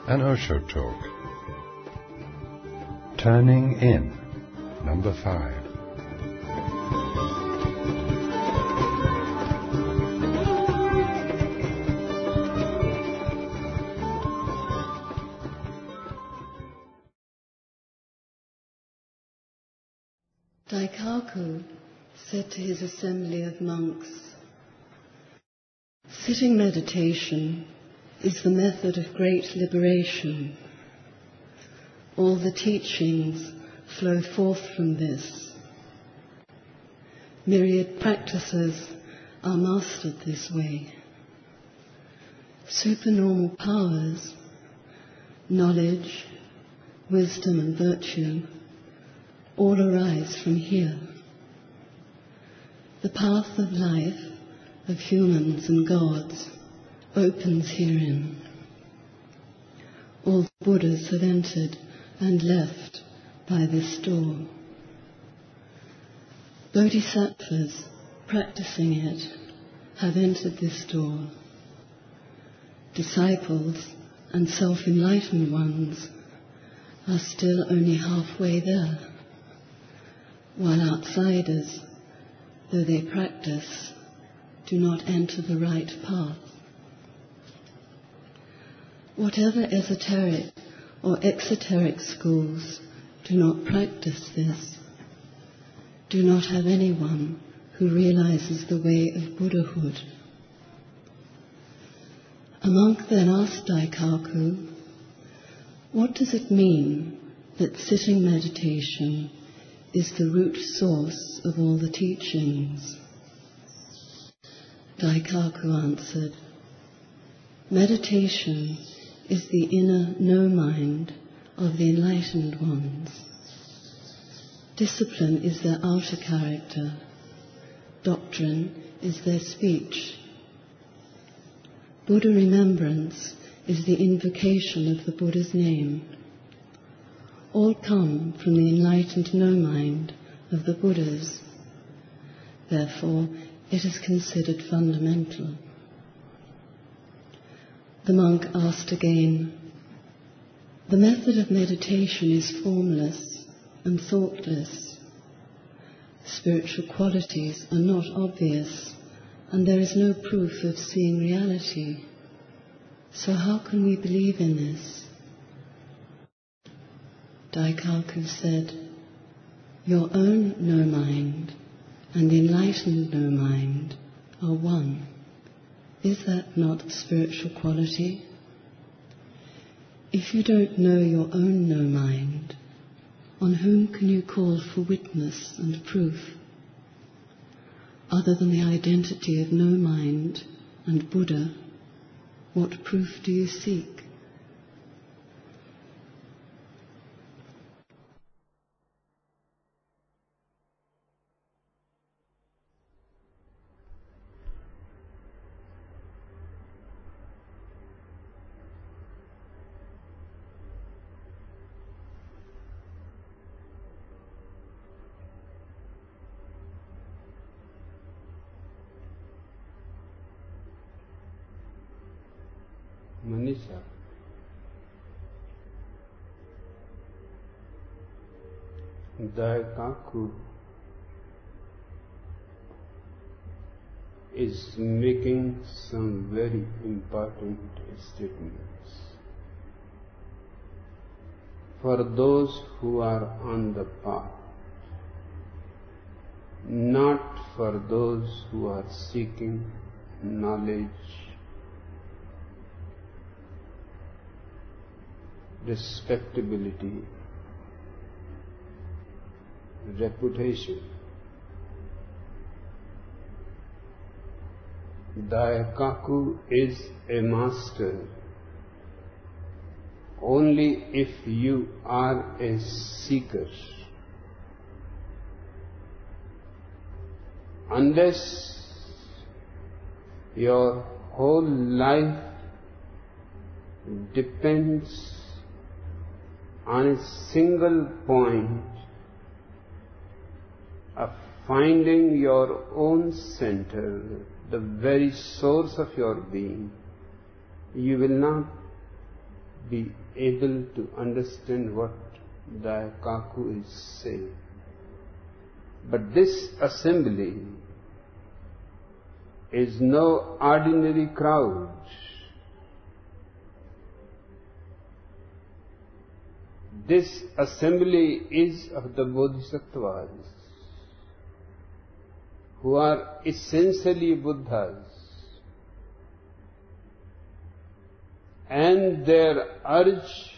An Osho Talk. Turning In, number 5. Daikaku said to his assembly of monks, "Sitting meditation is the method of great liberation. All the teachings flow forth from this. Myriad practices are mastered this way. Supernormal powers, knowledge, wisdom and virtue all arise from here. The path of life of humans and gods opens herein. All the Buddhas have entered and left by this door. Bodhisattvas practicing it have entered this door. Disciples and self-enlightened ones are still only halfway there, while outsiders, though they practice, do not enter the right path. Whatever esoteric or exoteric schools do not practice this, do not have anyone who realizes the way of Buddhahood." A monk then asked Daikaku, "What does it mean that sitting meditation is the root source of all the teachings?" Daikaku answered, "Meditation is the inner no-mind of the enlightened ones. Discipline is their outer character. Doctrine is their speech. Buddha remembrance is the invocation of the Buddha's name. All come from the enlightened no-mind of the Buddhas. Therefore, it is considered fundamental." The monk asked again, "The method of meditation is formless and thoughtless. Spiritual qualities are not obvious, and there is no proof of seeing reality. So how can we believe in this?" Daikaku said, "Your own no-mind and the enlightened no-mind are one. Is that not spiritual quality? If you don't know your own no-mind, on whom can you call for witness and proof? Other than the identity of no-mind and Buddha, what proof do you seek?" Manisha, Daikaku is making some very important statements for those who are on the path, not for those who are seeking knowledge, respectability, reputation. Daikaku is a master only if you are a seeker. Unless your whole life depends on a single point of finding your own center, the very source of your being, you will not be able to understand what Daikaku is saying. But this assembly is no ordinary crowd. This assembly is of the Bodhisattvas, who are essentially Buddhas, and their urge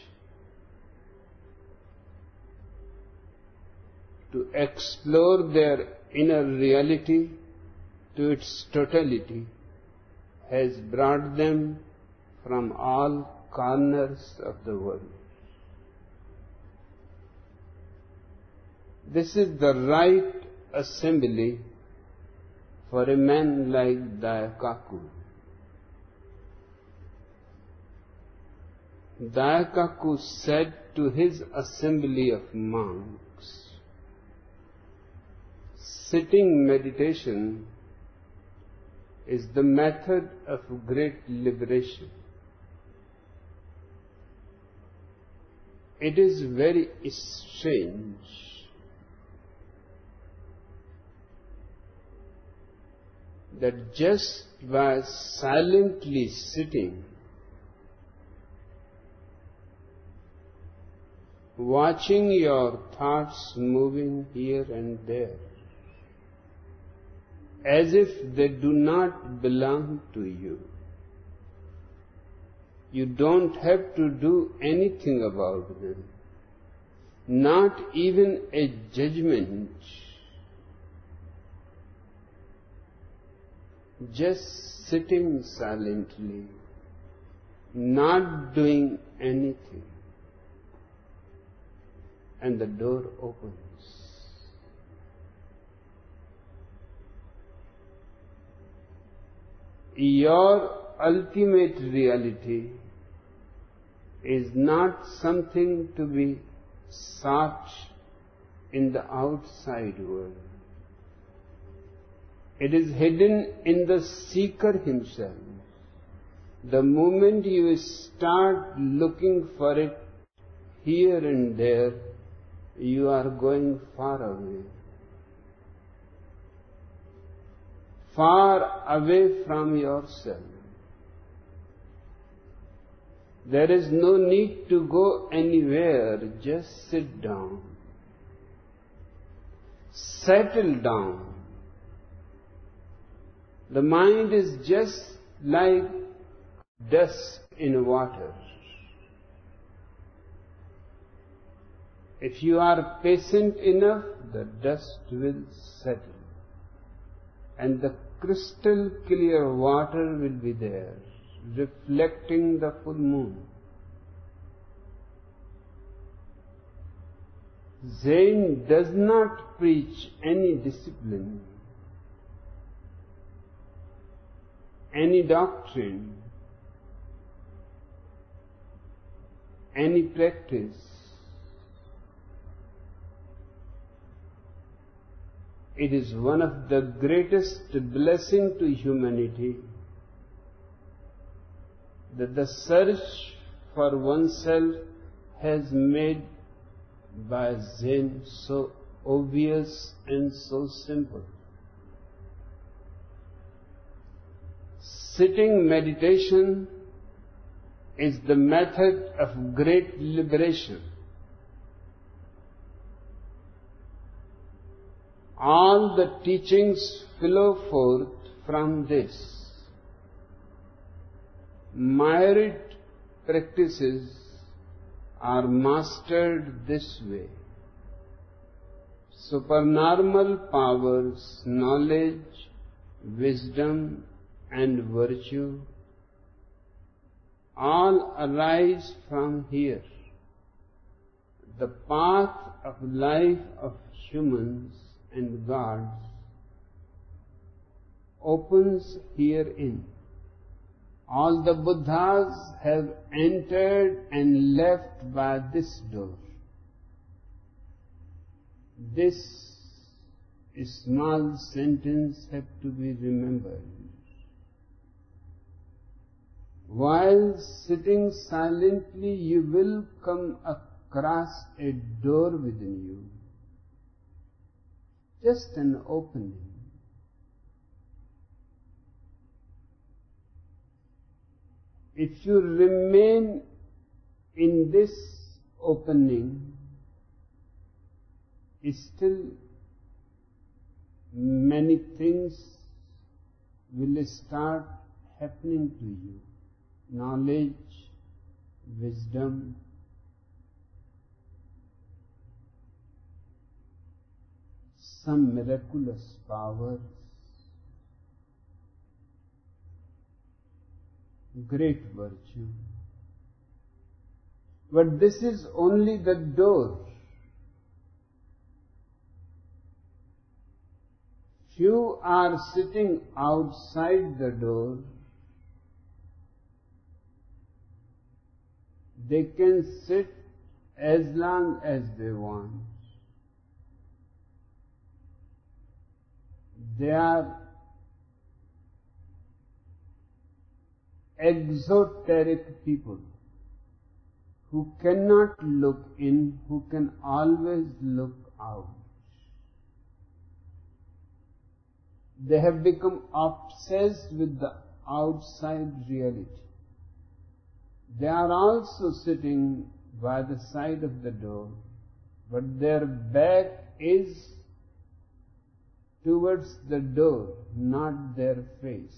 to explore their inner reality to its totality has brought them from all corners of the world. This is the right assembly for a man like Daikaku. Daikaku said to his assembly of monks, sitting meditation is the method of great liberation. It is very strange that just by silently sitting, watching your thoughts moving here and there, as if they do not belong to you. You don't have to do anything about them, not even a judgment. Just sitting silently, not doing anything, and the door opens. Your ultimate reality is not something to be sought in the outside world. It is hidden in the seeker himself. The moment you start looking for it here and there, you are going far away. Far away from yourself. There is no need to go anywhere, just sit down. Settle down. The mind is just like dust in water. If you are patient enough, the dust will settle, and the crystal clear water will be there, reflecting the full moon. Zen does not preach any discipline, any doctrine, any practice. It is one of the greatest blessings to humanity that the search for oneself has made by Zen so obvious and so simple. Sitting meditation is the method of great liberation. All the teachings flow forth from this. Myriad practices are mastered this way. Supernormal powers, knowledge, wisdom, and virtue all arise from here. The path of life of humans and gods opens herein. All the Buddhas have entered and left by this door. This small sentence has to be remembered. While sitting silently, you will come across a door within you, just an opening. If you remain in this opening, still many things will start happening to you. Knowledge, wisdom, some miraculous powers, great virtue. But this is only the door. Few are sitting outside the door. They can sit as long as they want. They are exoteric people who cannot look in, who can always look out. They have become obsessed with the outside reality. They are also sitting by the side of the door, but their back is towards the door, not their face.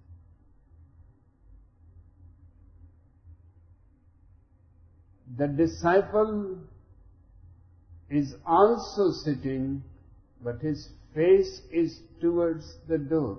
The disciple is also sitting, but his face is towards the door.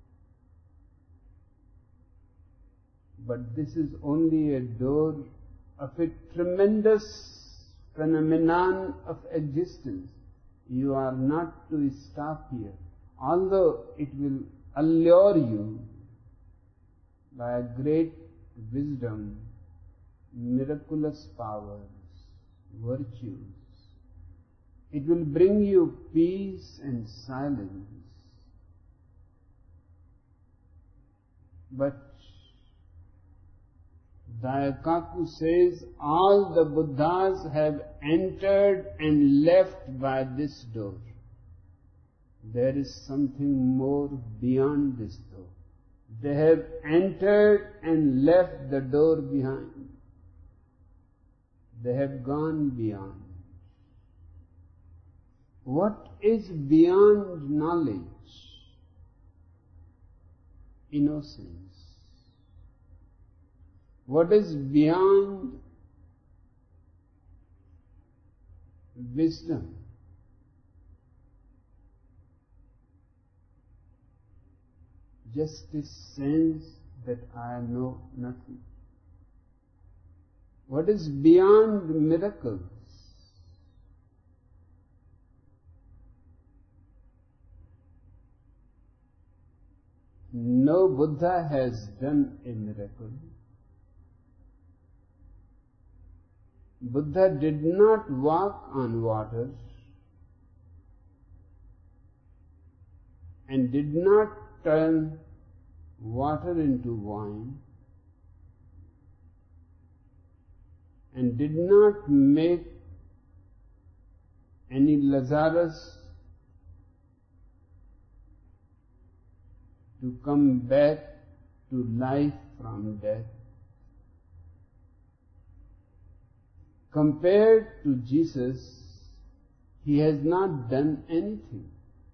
But this is only a door of a tremendous phenomenon of existence. You are not to stop here, although it will allure you by a great wisdom, miraculous powers, virtues. It will bring you peace and silence. But Daikaku says all the Buddhas have entered and left by this door. There is something more beyond this door. They have entered and left the door behind. They have gone beyond. What is beyond knowledge? Innocence. What is beyond wisdom? Just a sense that I know nothing. What is beyond miracles? No Buddha has done a miracle. Buddha did not walk on water and did not turn water into wine and did not make any Lazarus to come back to life from death. Compared to Jesus, he has not done anything.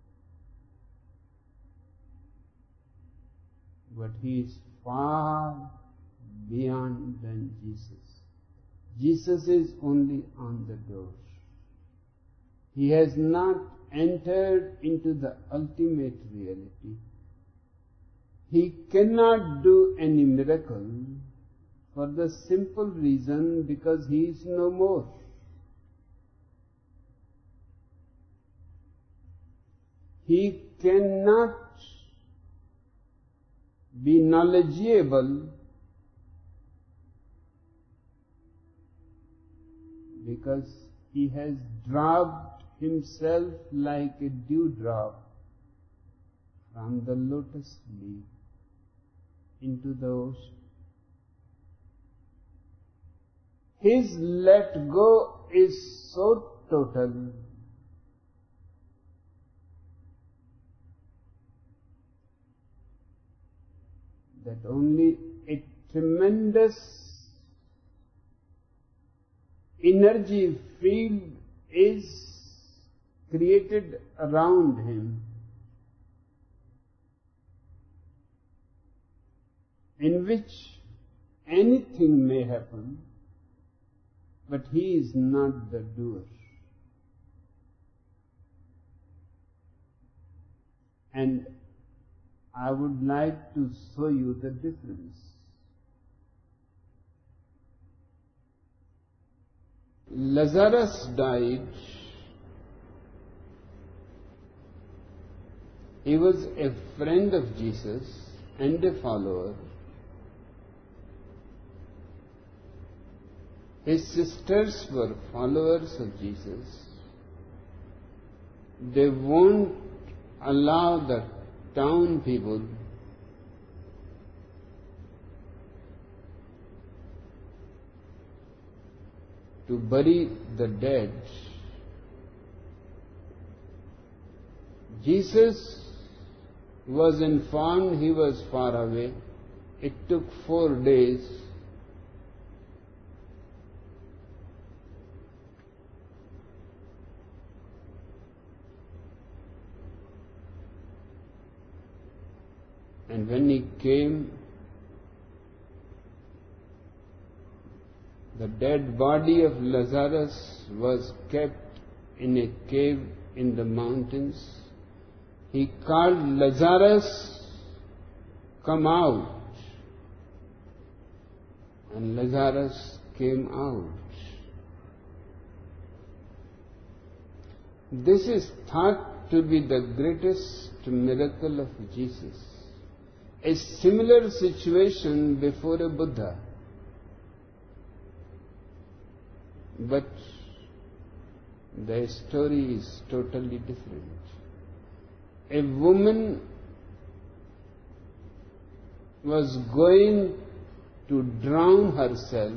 But he is far beyond than Jesus. Jesus is only on the door. He has not entered into the ultimate reality. He cannot do any miracle for the simple reason because he is no more. He cannot be knowledgeable because he has dropped himself like a dewdrop from the lotus leaf into the ocean. his let go is so total that only a tremendous energy field is created around him, in which anything may happen, but he is not the doer. And I would like to show you the difference. Lazarus died. He was a friend of Jesus and a follower. His sisters were followers of Jesus. They won't allow the town people to bury the dead. Jesus was informed he was far away. It took 4 days. And when he came, the dead body of Lazarus was kept in a cave in the mountains. He called, Lazarus, come out. And Lazarus came out. This is thought to be the greatest miracle of Jesus. A similar situation before a Buddha. But the story is totally different. A woman was going to drown herself.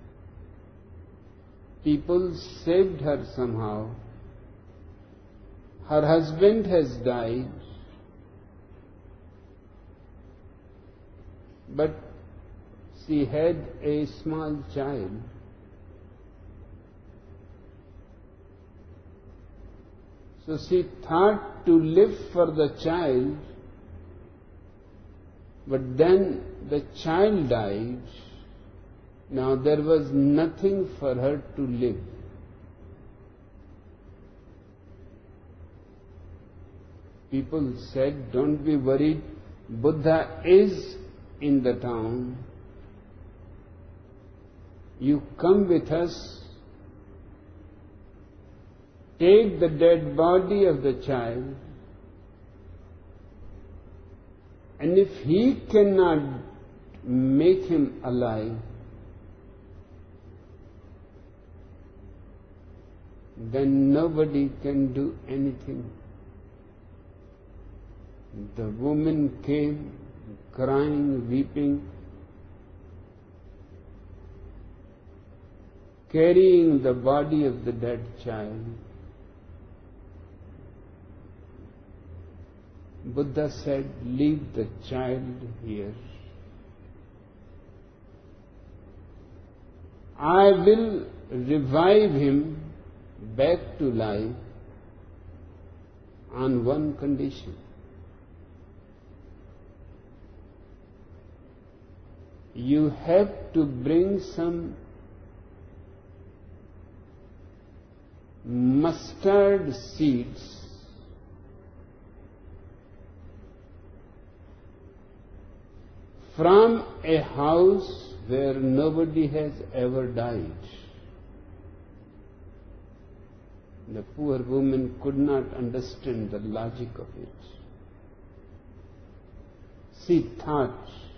People saved her somehow. Her husband has died. But she had a small child. So she thought to live for the child, but then the child died. Now there was nothing for her to live. People said, don't be worried, Buddha is in the town. You come with us, take the dead body of the child, and if he cannot make him alive, then nobody can do anything. The woman came, crying, weeping, carrying the body of the dead child. Buddha said, leave the child here. I will revive him back to life on one condition. You have to bring some mustard seeds from a house where nobody has ever died. The poor woman could not understand the logic of it. She thought,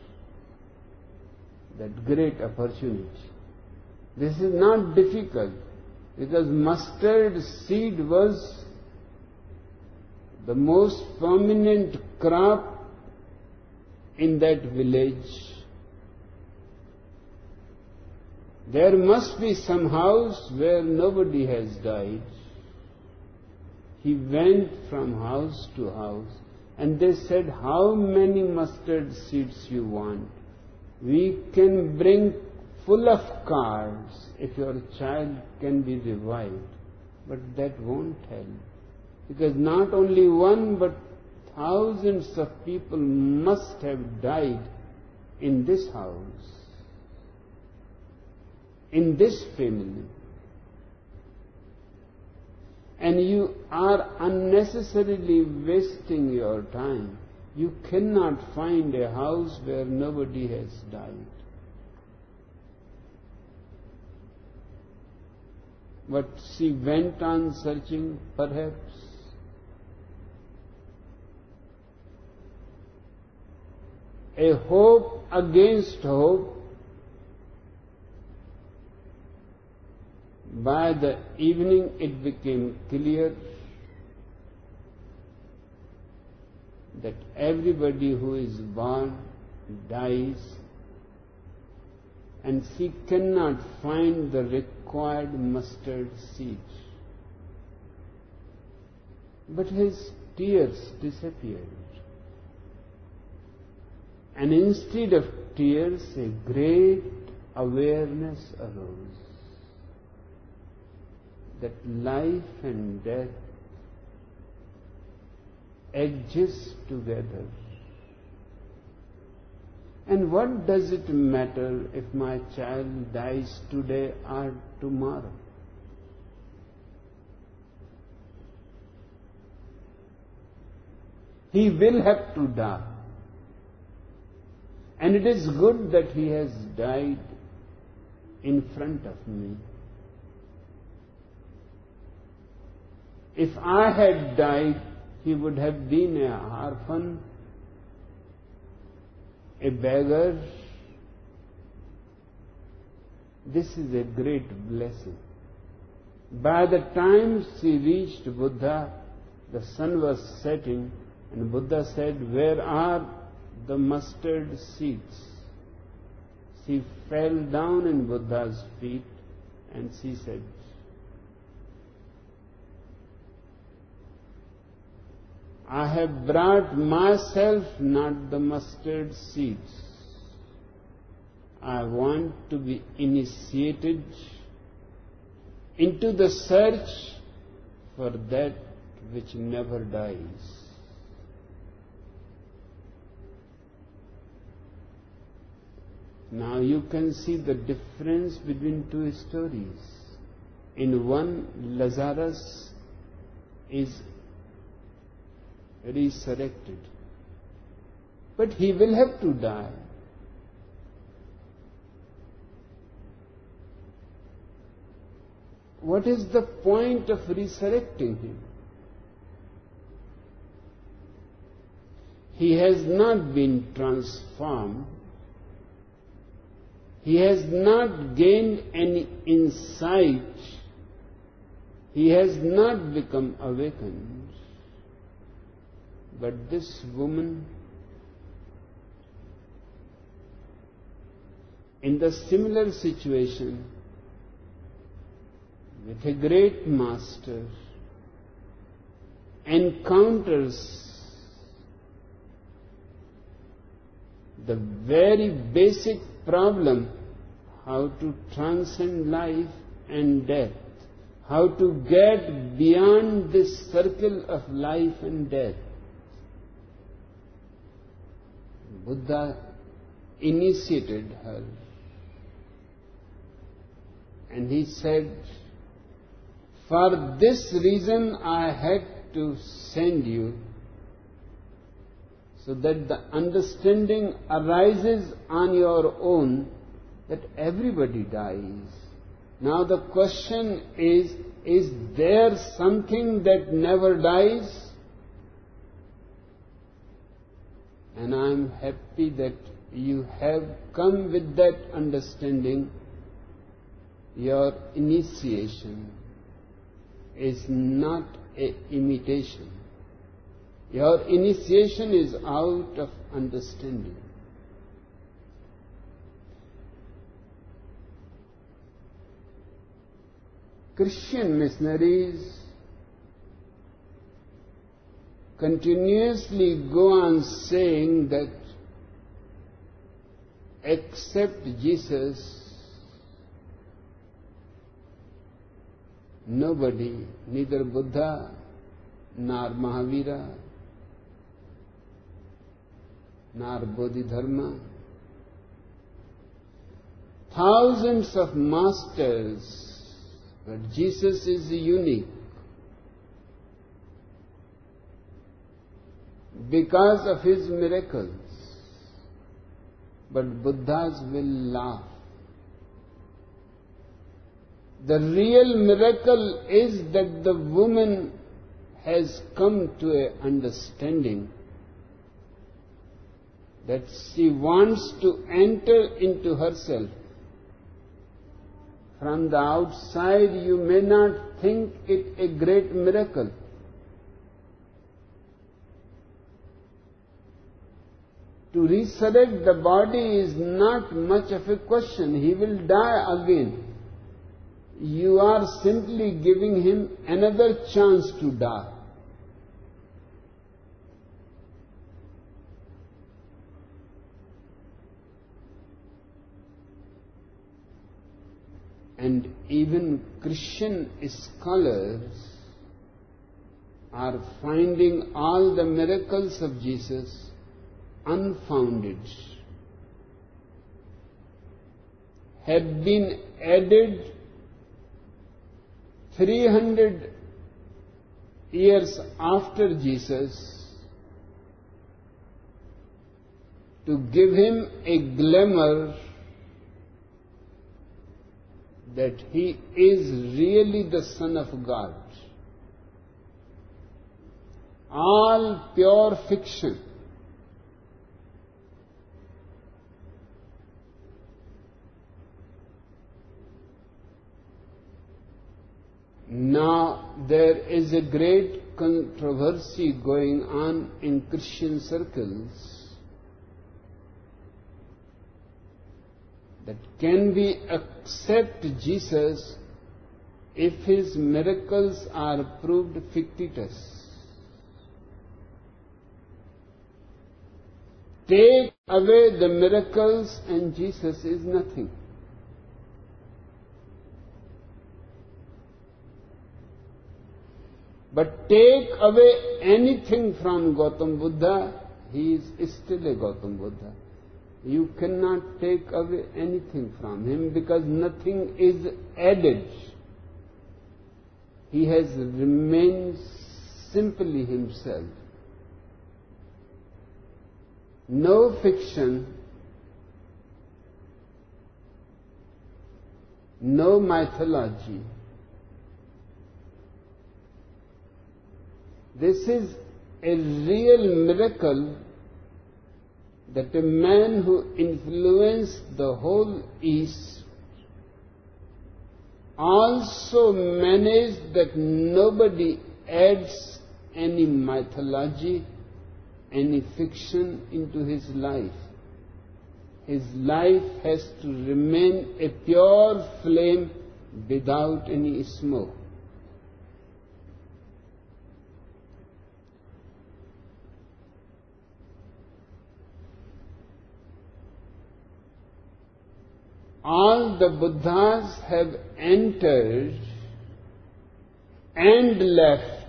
that great opportunity. This is not difficult, because mustard seed was the most prominent crop in that village. There must be some house where nobody has died. He went from house to house, and they said, how many mustard seeds you want? We can bring full of cards if your child can be revived. But that won't help. Because not only one, but thousands of people must have died in this house, in this family. And you are unnecessarily wasting your time. You cannot find a house where nobody has died. But she went on searching, perhaps. A hope against hope. By the evening it became clear that everybody who is born dies, and she cannot find the required mustard seed. But his tears disappeared. And instead of tears, a great awareness arose that life and death exist together. And what does it matter if my child dies today or tomorrow? He will have to die. And it is good that he has died in front of me. If I had died, he would have been an orphan, a beggar. This is a great blessing. By the time she reached Buddha, the sun was setting, and Buddha said, where are the mustard seeds? She fell down in Buddha's feet and she said, I have brought myself, not the mustard seeds. I want to be initiated into the search for that which never dies. Now you can see the difference between two stories. In one, Lazarus is resurrected, but he will have to die. What is the point of resurrecting him? He has not been transformed. He has not gained any insight. He has not become awakened. But this woman, in the similar situation, with a great master, encounters the very basic problem, how to transcend life and death, how to get beyond this circle of life and death. Buddha initiated her, and he said, for this reason I had to send you, so that the understanding arises on your own that everybody dies. Now the question is there something that never dies? And I am happy that you have come with that understanding. Your initiation is not an imitation. Your initiation is out of understanding. Christian missionaries continuously go on saying that except Jesus, nobody, neither Buddha nor Mahavira nor Bodhidharma, thousands of masters, but Jesus is unique. Because of his miracles, but Buddhas will laugh. The real miracle is that the woman has come to an understanding that she wants to enter into herself. From the outside you may not think it a great miracle. To resurrect the body is not much of a question. He will die again. You are simply giving him another chance to die. And even Christian scholars are finding all the miracles of Jesus unfounded, have been added 300 years after Jesus to give him a glamour that he is really the Son of God. All pure fiction. Now there is a great controversy going on in Christian circles that can we accept Jesus if his miracles are proved fictitious? Take away the miracles and Jesus is nothing. But take away anything from Gautam Buddha, he is still a Gautam Buddha. You cannot take away anything from him because nothing is added. He has remained simply himself. No fiction, no mythology. This is a real miracle that a man who influenced the whole East also managed that nobody adds any mythology, any fiction into his life. His life has to remain a pure flame without any smoke. All the Buddhas have entered and left.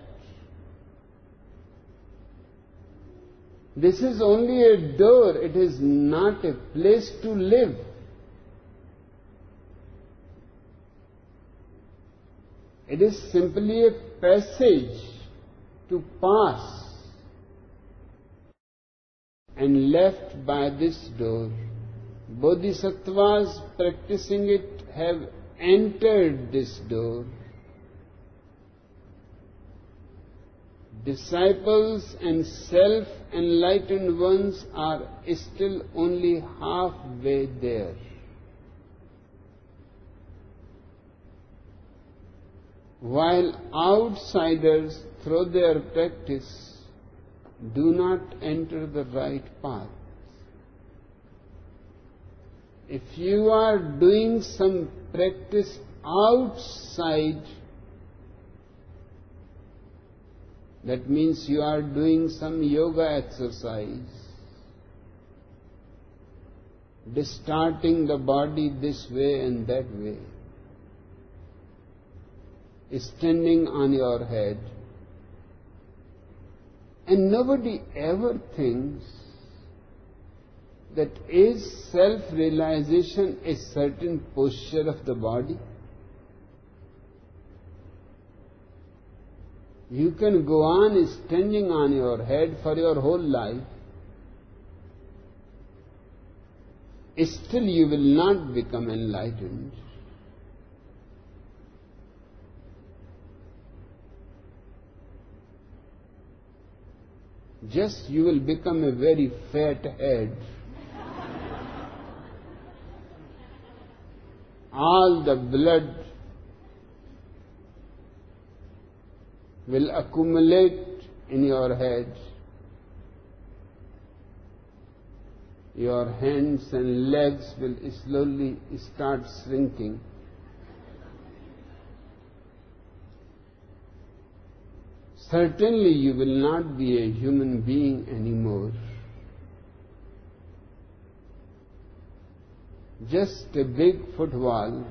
This is only a door, it is not a place to live. It is simply a passage to pass. And left by this door. Bodhisattvas practicing it have entered this door. Disciples and self-enlightened ones are still only halfway there. While outsiders, through their practice, do not enter the right path. If you are doing some practice outside That means you are doing some yoga exercise, distorting the body this way and that way, standing on your head. And nobody ever thinks that is self-realization a certain posture of the body? You can go on standing on your head for your whole life. Still you will not become enlightened. Just you will become a very fat head. All the blood will accumulate in your head. Your hands and legs will slowly start shrinking. Certainly you will not be a human being anymore. Just a big football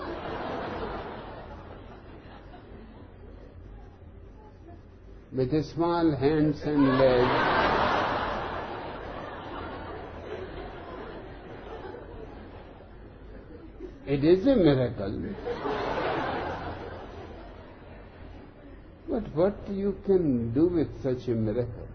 with small hands and legs. It is a miracle. But what you can do with such a miracle?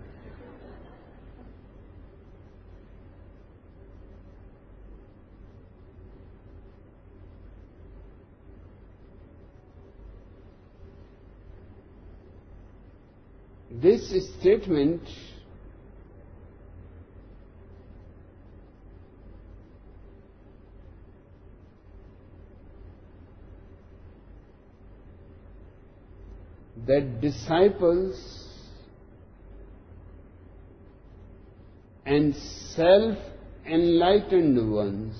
This statement that disciples and self-enlightened ones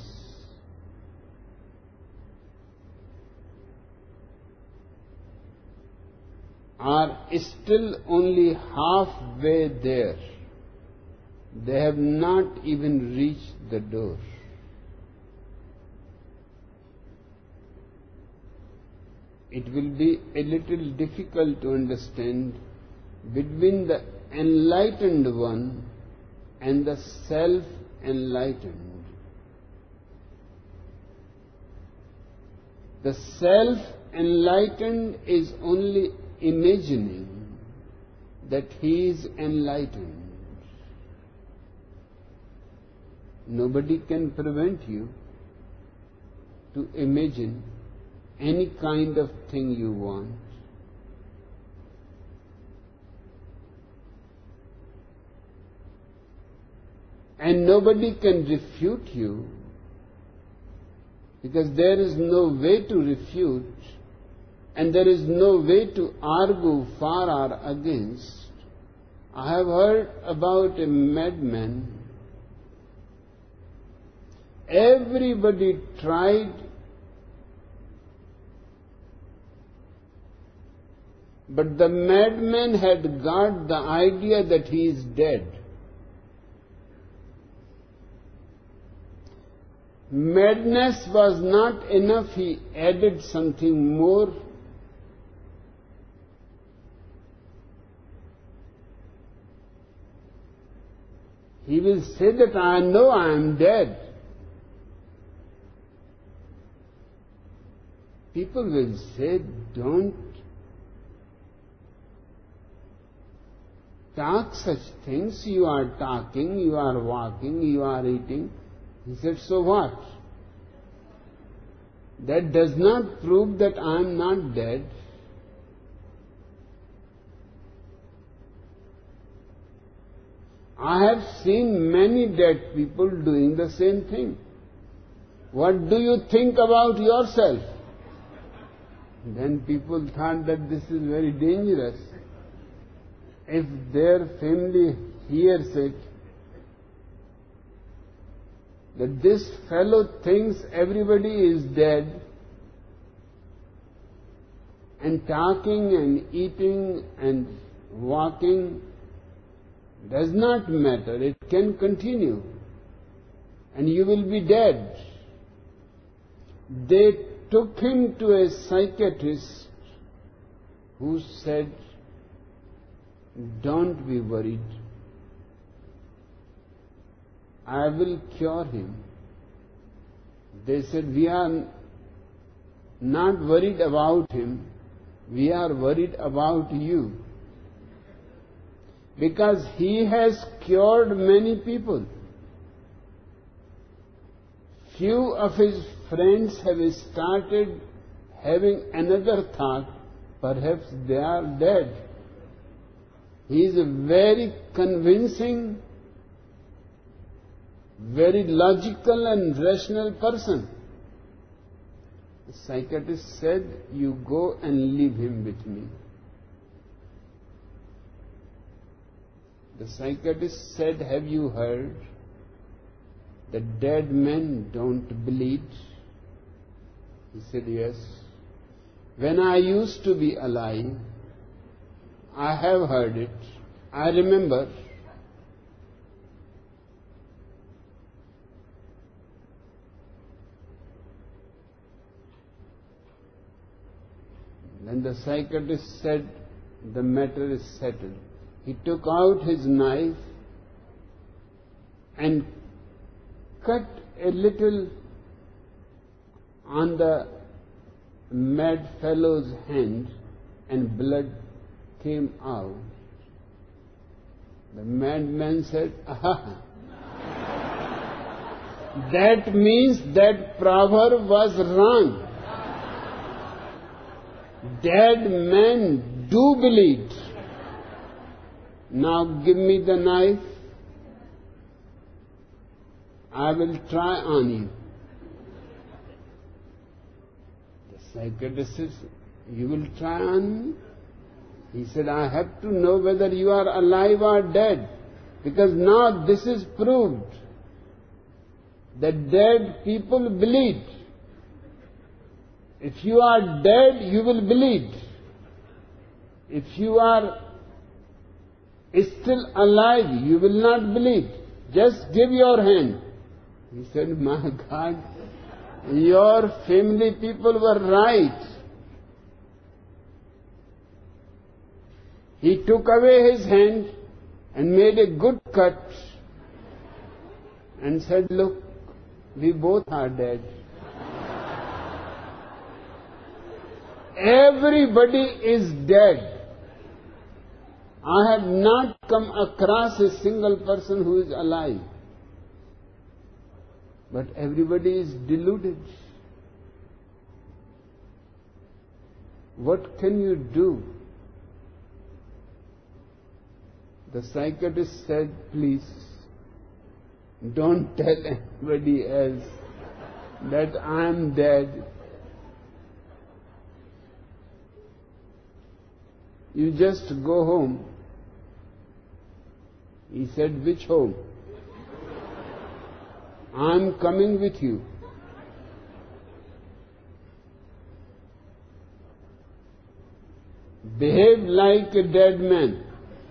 are still only halfway there. They have not even reached the door. It will be a little difficult to understand between the enlightened one and the self-enlightened. The self-enlightened is only imagining that he is enlightened. Nobody can prevent you to imagine any kind of thing you want. And nobody can refute you, because there is no way to refute and there is no way to argue for or against. I have heard about a madman. Everybody tried, but the madman had got the idea that he is dead. Madness was not enough, he added something more. He will say that I know I am dead. People will say, don't talk such things. You are talking, you are walking, you are eating. He said, so what? That does not prove that I am not dead. I have seen many dead people doing the same thing. What do you think about yourself? Then people thought that this is very dangerous. If their family hears it, that this fellow thinks everybody is dead, and talking and eating and walking, does not matter. It can continue. And you will be dead. They took him to a psychiatrist who said, don't be worried. I will cure him. They said, we are not worried about him. We are worried about you. Because he has cured many people. Few of his friends have started having another thought, perhaps they are dead. He is a very convincing, very logical and rational person. The psychiatrist said, you go and leave him with me. The psychiatrist said, have you heard that dead men don't bleed? He said, yes. When I used to be alive, I have heard it. I remember. Then the psychiatrist said, the matter is settled. He took out his knife and cut a little on the mad fellow's hand, and blood came out. The madman said, aha, that means that proverb was wrong. Dead men do bleed. Now give me the knife. I will try on you. The psychiatrist says, you will try on me? He said, I have to know whether you are alive or dead. Because now this is proved that dead people bleed. If you are dead, you will bleed. If you are still alive, you will not bleed. Just give your hand. He said, my God, your family people were right. He took away his hand and made a good cut and said, look, we both are dead. Everybody is dead. I have not come across a single person who is alive. But everybody is deluded. What can you do? The psychiatrist said, please, don't tell anybody else that I am dead. You just go home. He said, which home? I am coming with you. Behave like a dead man.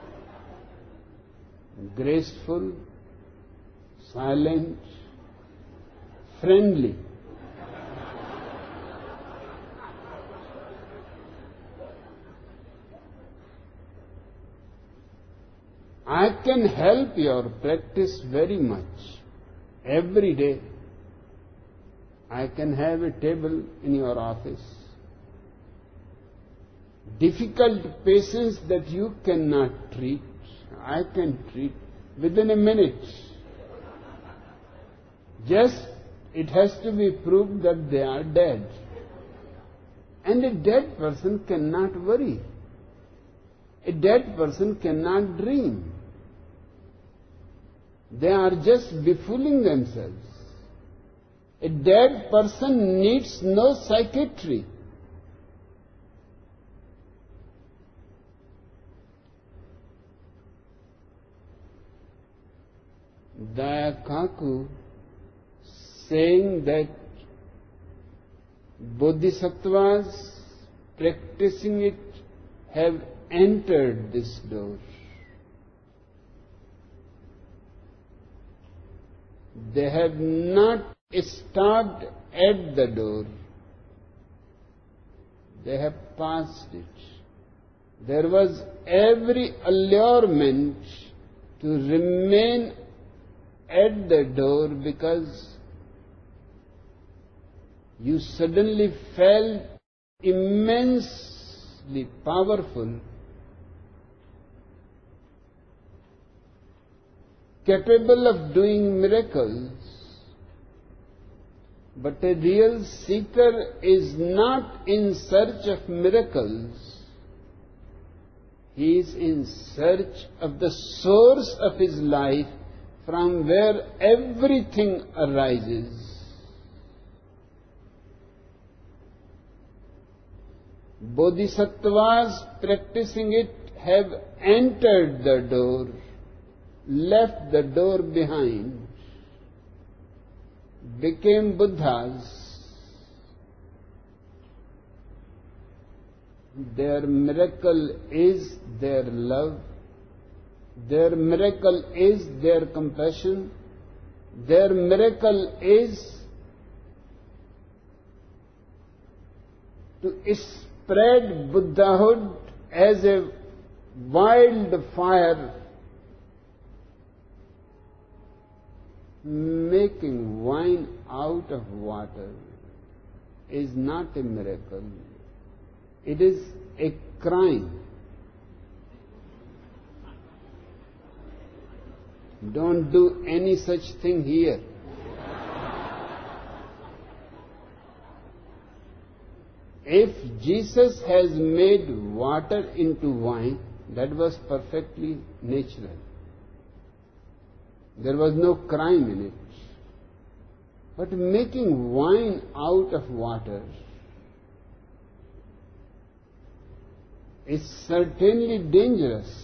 Graceful, silent, friendly. I can help your practice very much. Every day, I can have a table in your office. Difficult patients that you cannot treat, I can treat within a minute. Just, it has to be proved that they are dead. And a dead person cannot worry. A dead person cannot dream. They are just befooling themselves. A dead person needs no psychiatry. Dayakaku saying that Bodhisattvas practicing it have entered this door. They have not stopped at the door. They have passed it. There was every allurement to remain at the door because you suddenly felt immensely powerful, capable of doing miracles. But a real seeker is not in search of miracles. He is in search of the source of his life from where everything arises. Bodhisattvas practicing it have entered the door, left the door behind, became Buddhas. Their miracle is their love. Their miracle is their compassion. Their miracle is to spread Buddhahood as a wildfire, making wine out of water is not a miracle. It is a crime. Don't do any such thing here. If Jesus has made water into wine, that was perfectly natural. There was no crime in it. But making wine out of water is certainly dangerous.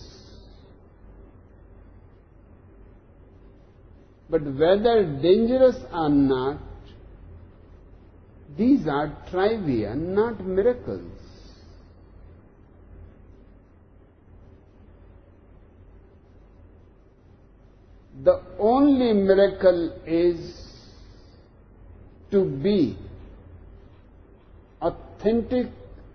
But whether dangerous or not, these are trivia, not miracles. The only miracle is to be authentic,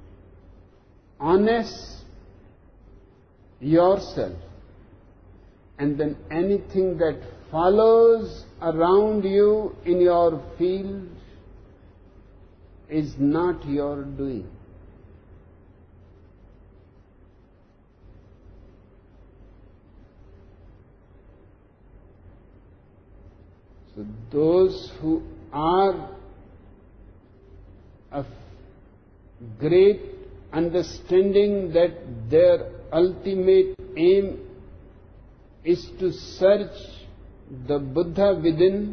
honest yourself, and then anything that follows around you in your field is not your doing. So those who are of great understanding that their ultimate aim is to search the Buddha within,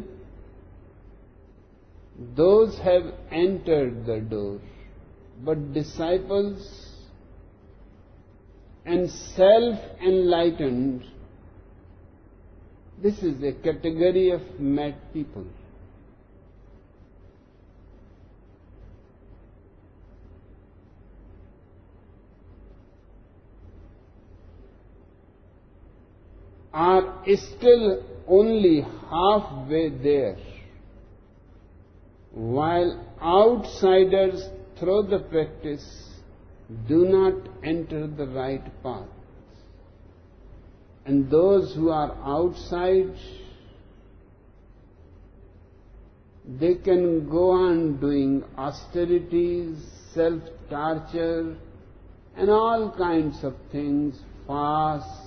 those have entered the door. But disciples and self-enlightened, this is a category of mad people. Are still only halfway there, while outsiders through the practice do not enter the right path. And those who are outside, they can go on doing austerities, self-torture, and all kinds of things, fast.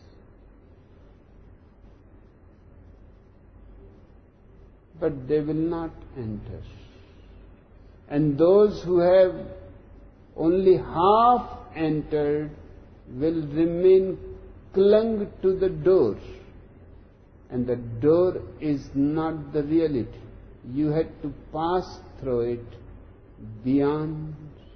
But they will not enter. And those who have only half entered will remain clung to the door. And the door is not the reality. You had to pass through it beyond.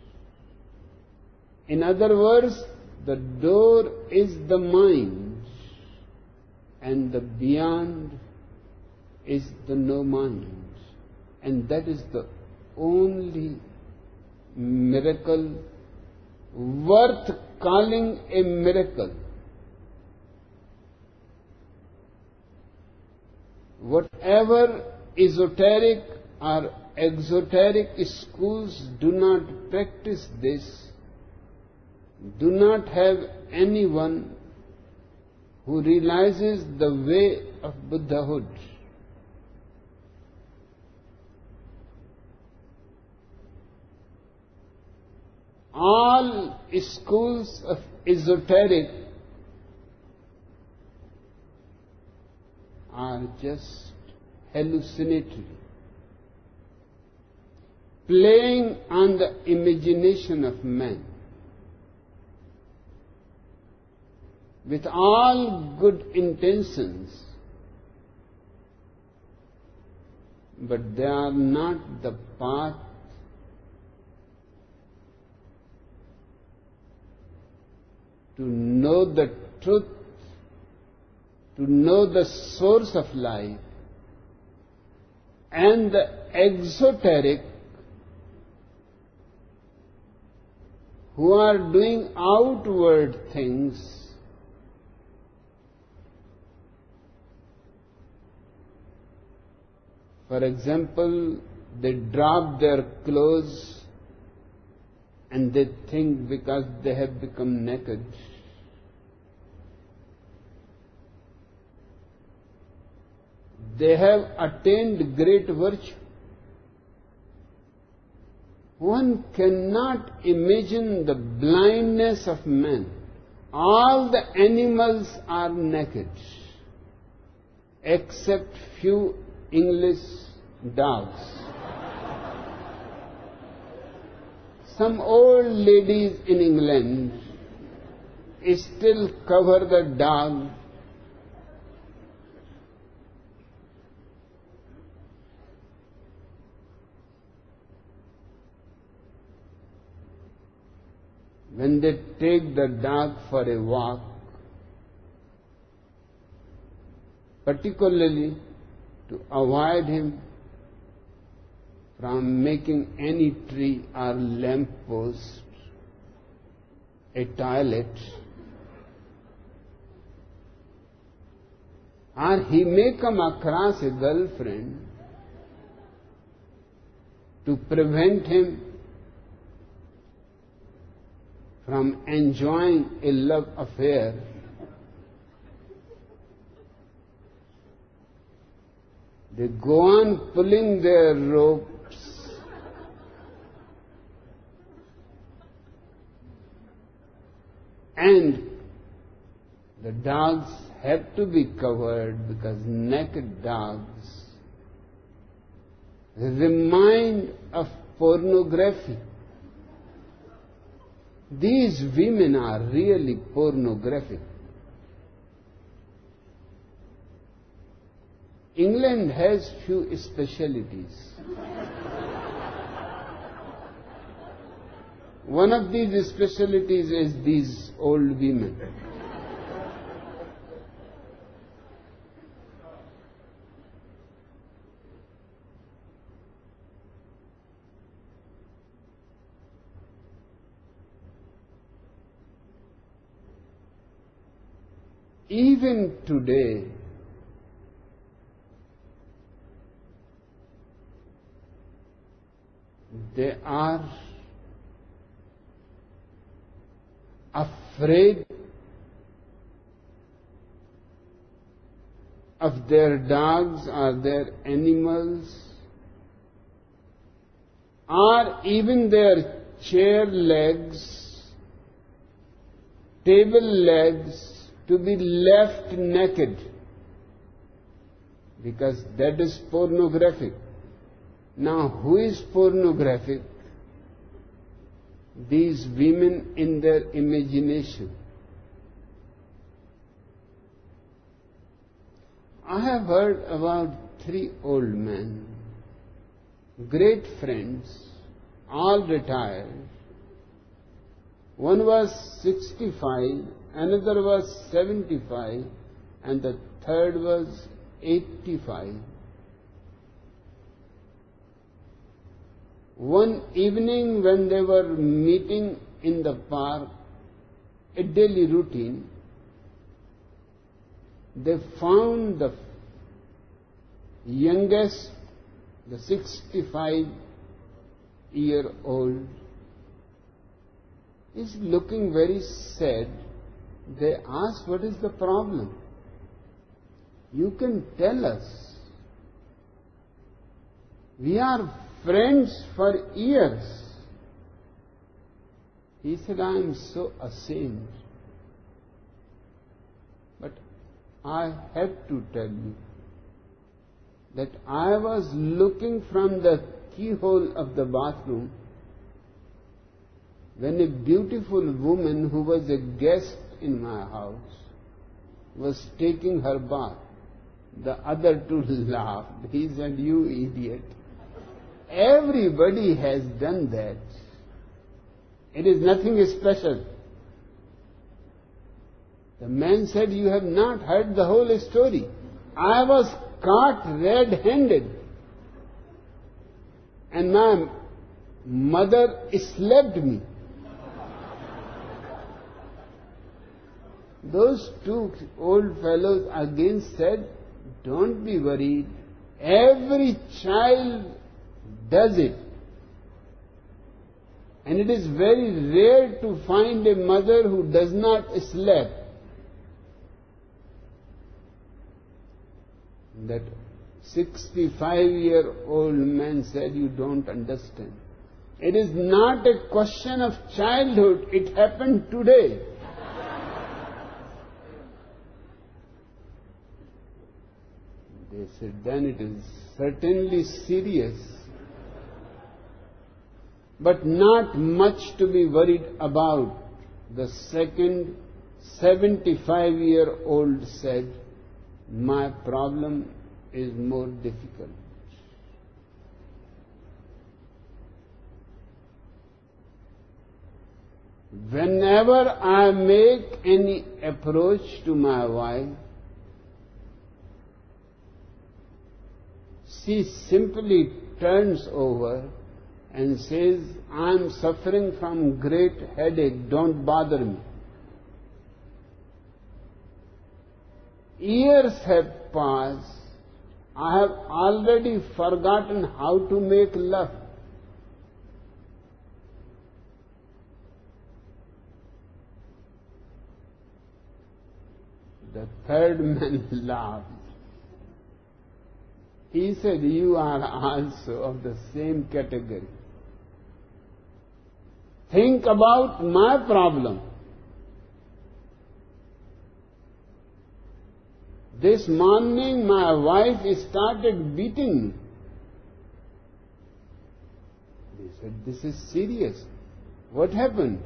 In other words, the door is the mind, and the beyond is the no mind. And that is the only miracle worth calling a miracle. Whatever esoteric or exoteric schools do not practice this, do not have anyone who realizes the way of Buddhahood. All schools of esoteric are just hallucinatory, playing on the imagination of man. With all good intentions, but they are not the path to know the truth, to know the source of life. And the exoteric, who are doing outward things, for example, they drop their clothes and they think because they have become naked, they have attained great virtue. One cannot imagine the blindness of man. All the animals are naked, except few English dogs. Some old ladies in England still cover the dog when they take the dog for a walk, particularly to avoid him from making any tree or lamp post a toilet, or he may come across a girlfriend to prevent him from enjoying a love affair. They go on pulling their ropes and the dogs have to be covered because naked dogs remind of pornography. These women are really pornographic. England has few specialities. One of these specialities is these old women. Even today, they are afraid of their dogs or their animals, or even their chair legs, table legs, to be left naked, because that is pornographic. Now, who is pornographic? These women in their imagination. I have heard about 3 old men, great friends, all retired. One was 65, another was 75, and the third was 85. One evening when they were meeting in the park, a daily routine, they found the youngest, the 65-year-old, is looking very sad. They asked, what is the problem? You can tell us. We are friends for years. He said, I am so ashamed. But I have to tell you that I was looking from the keyhole of the bathroom when a beautiful woman who was a guest in my house was taking her bath. The other two laughed. He said, you idiot. Everybody has done that. It is nothing special. The man said, you have not heard the whole story. I was caught red-handed. And my mother slapped me. Those two old fellows again said, don't be worried. Every child does it. And it is very rare to find a mother who does not slap. That 65-year-old man said, you don't understand. It is not a question of childhood. It happened today. They said, then it is certainly serious, but not much to be worried about. The second 75-year-old said, my problem is more difficult. Whenever I make any approach to my wife, she simply turns over and says, I am suffering from great headache, don't bother me. Years have passed. I have already forgotten how to make love. The third man laughed. He said, you are also of the same category. Think about my problem. This morning my wife started beating me. He said, this is serious. What happened?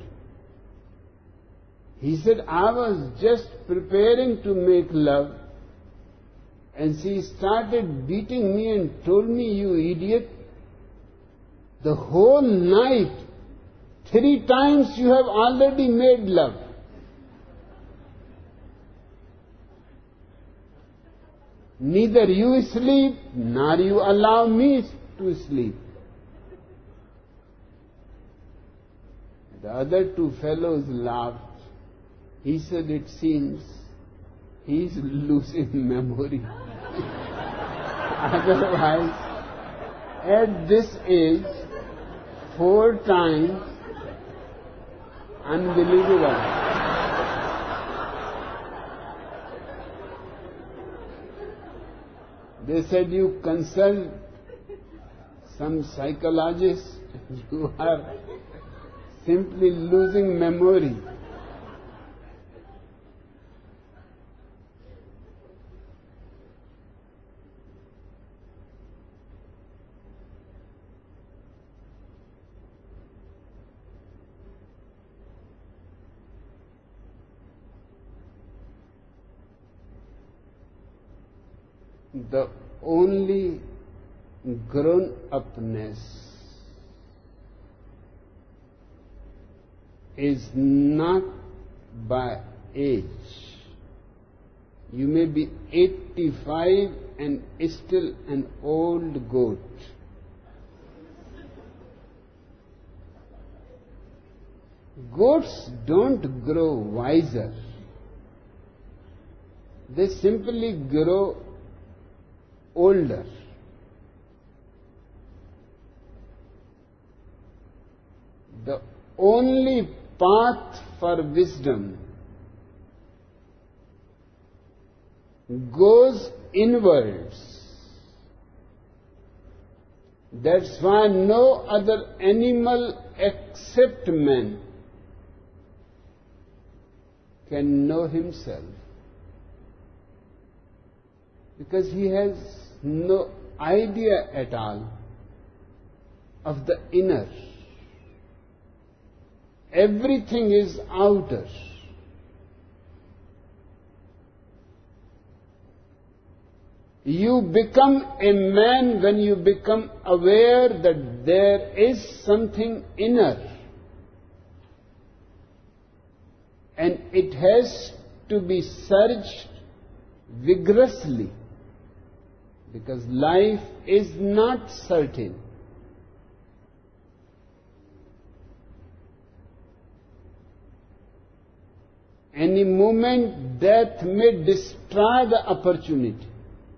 He said, I was just preparing to make love, and she started beating me and told me, you idiot, the whole night, 3 times you have already made love. Neither you sleep, nor you allow me to sleep. The other two fellows laughed. He said, it seems he is losing memory. Otherwise, at this age, 4 times, unbelievable. They said, you consult some psychologist, you are simply losing memory. The only grown-upness is not by age. You may be 85 and still an old goat. Goats don't grow wiser. They simply grow older. The only path for wisdom goes inwards. That's why no other animal except man can know himself, because he has no idea at all of the inner. Everything is outer. You become a man when you become aware that there is something inner, and it has to be searched vigorously, because life is not certain. Any moment death may destroy the opportunity.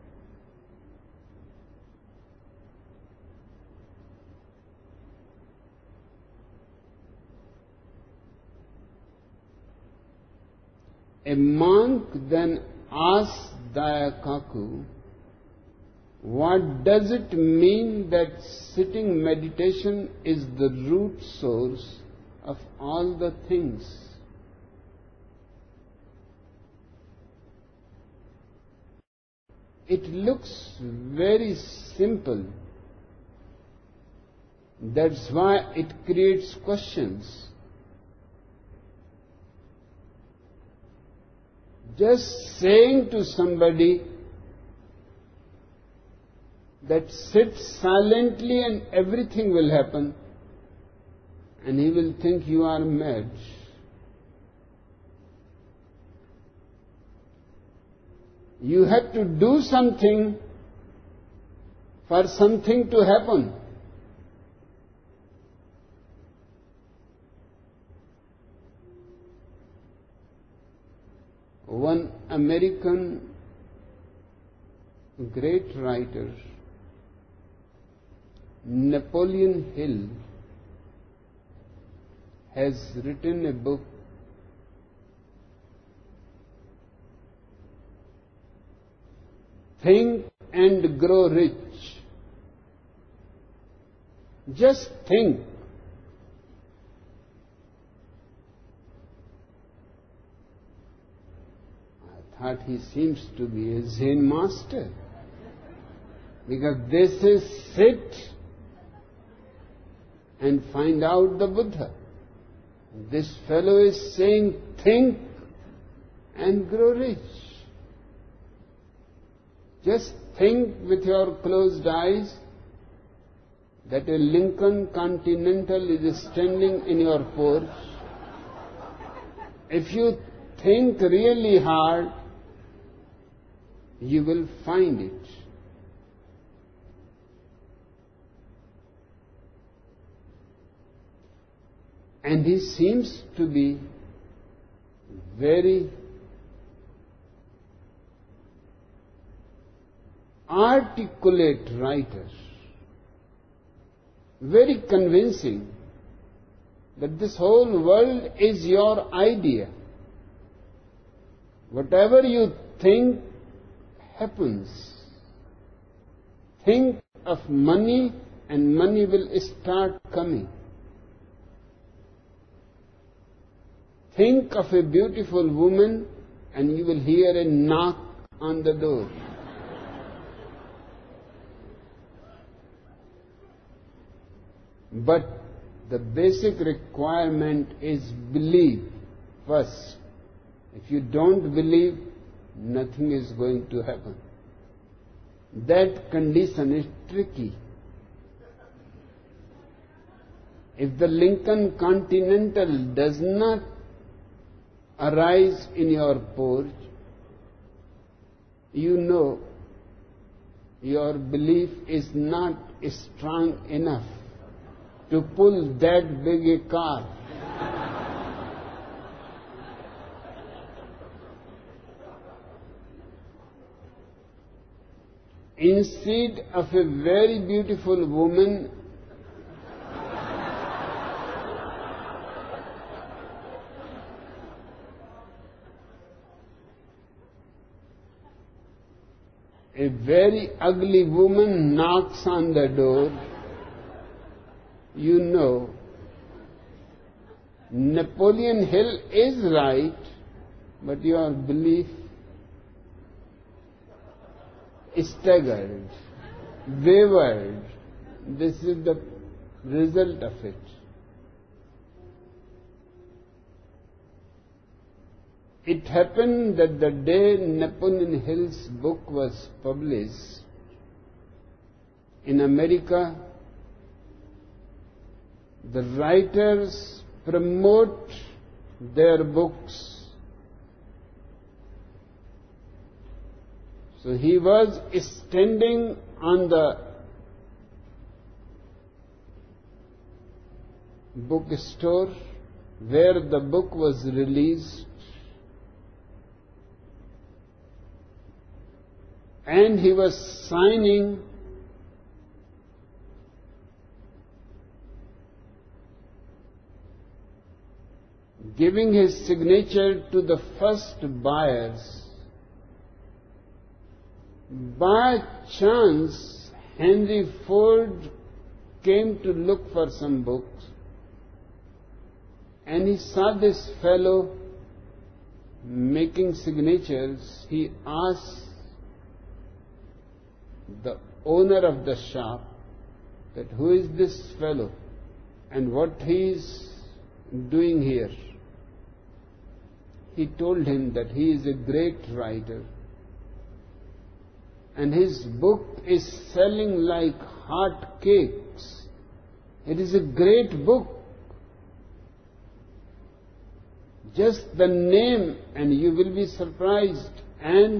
A monk then asked Dayakaku, what does it mean that sitting meditation is the root source of all the things? It looks very simple. That's why it creates questions. Just saying to somebody that sit silently and everything will happen, and he will think you are mad. You have to do something for something to happen. One American great writer, Napoleon Hill, has written a book Think and Grow Rich. Just think. I thought he seems to be a Zen master, because this is sit and find out the Buddha. This fellow is saying think and grow rich. Just think with your closed eyes that a Lincoln Continental is standing in your porch. If you think really hard, you will find it. And he seems to be very articulate writer, very convincing that this whole world is your idea. Whatever you think happens. Think of money and money will start coming. Think of a beautiful woman and you will hear a knock on the door. But the basic requirement is belief first. If you don't believe, nothing is going to happen. That condition is tricky. If the Lincoln Continental does not arise in your porch, you know your belief is not strong enough to pull that big a car. instead of a very beautiful woman, a very ugly woman knocks on the door, you know, Napoleon Hill is right, but your belief staggered, wavered. This is the result of it. It happened that the day Napoleon Hill's book was published in America, the writers promote their books. So he was standing on the bookstore where the book was released, and he was signing giving his signature to the first buyers. By chance, Henry Ford came to look for some books, and he saw this fellow making signatures. He asked the owner of the shop that who is this fellow and what he is doing here. He told him that he is a great writer and his book is selling like hot cakes. It is a great book. Just the name and you will be surprised. And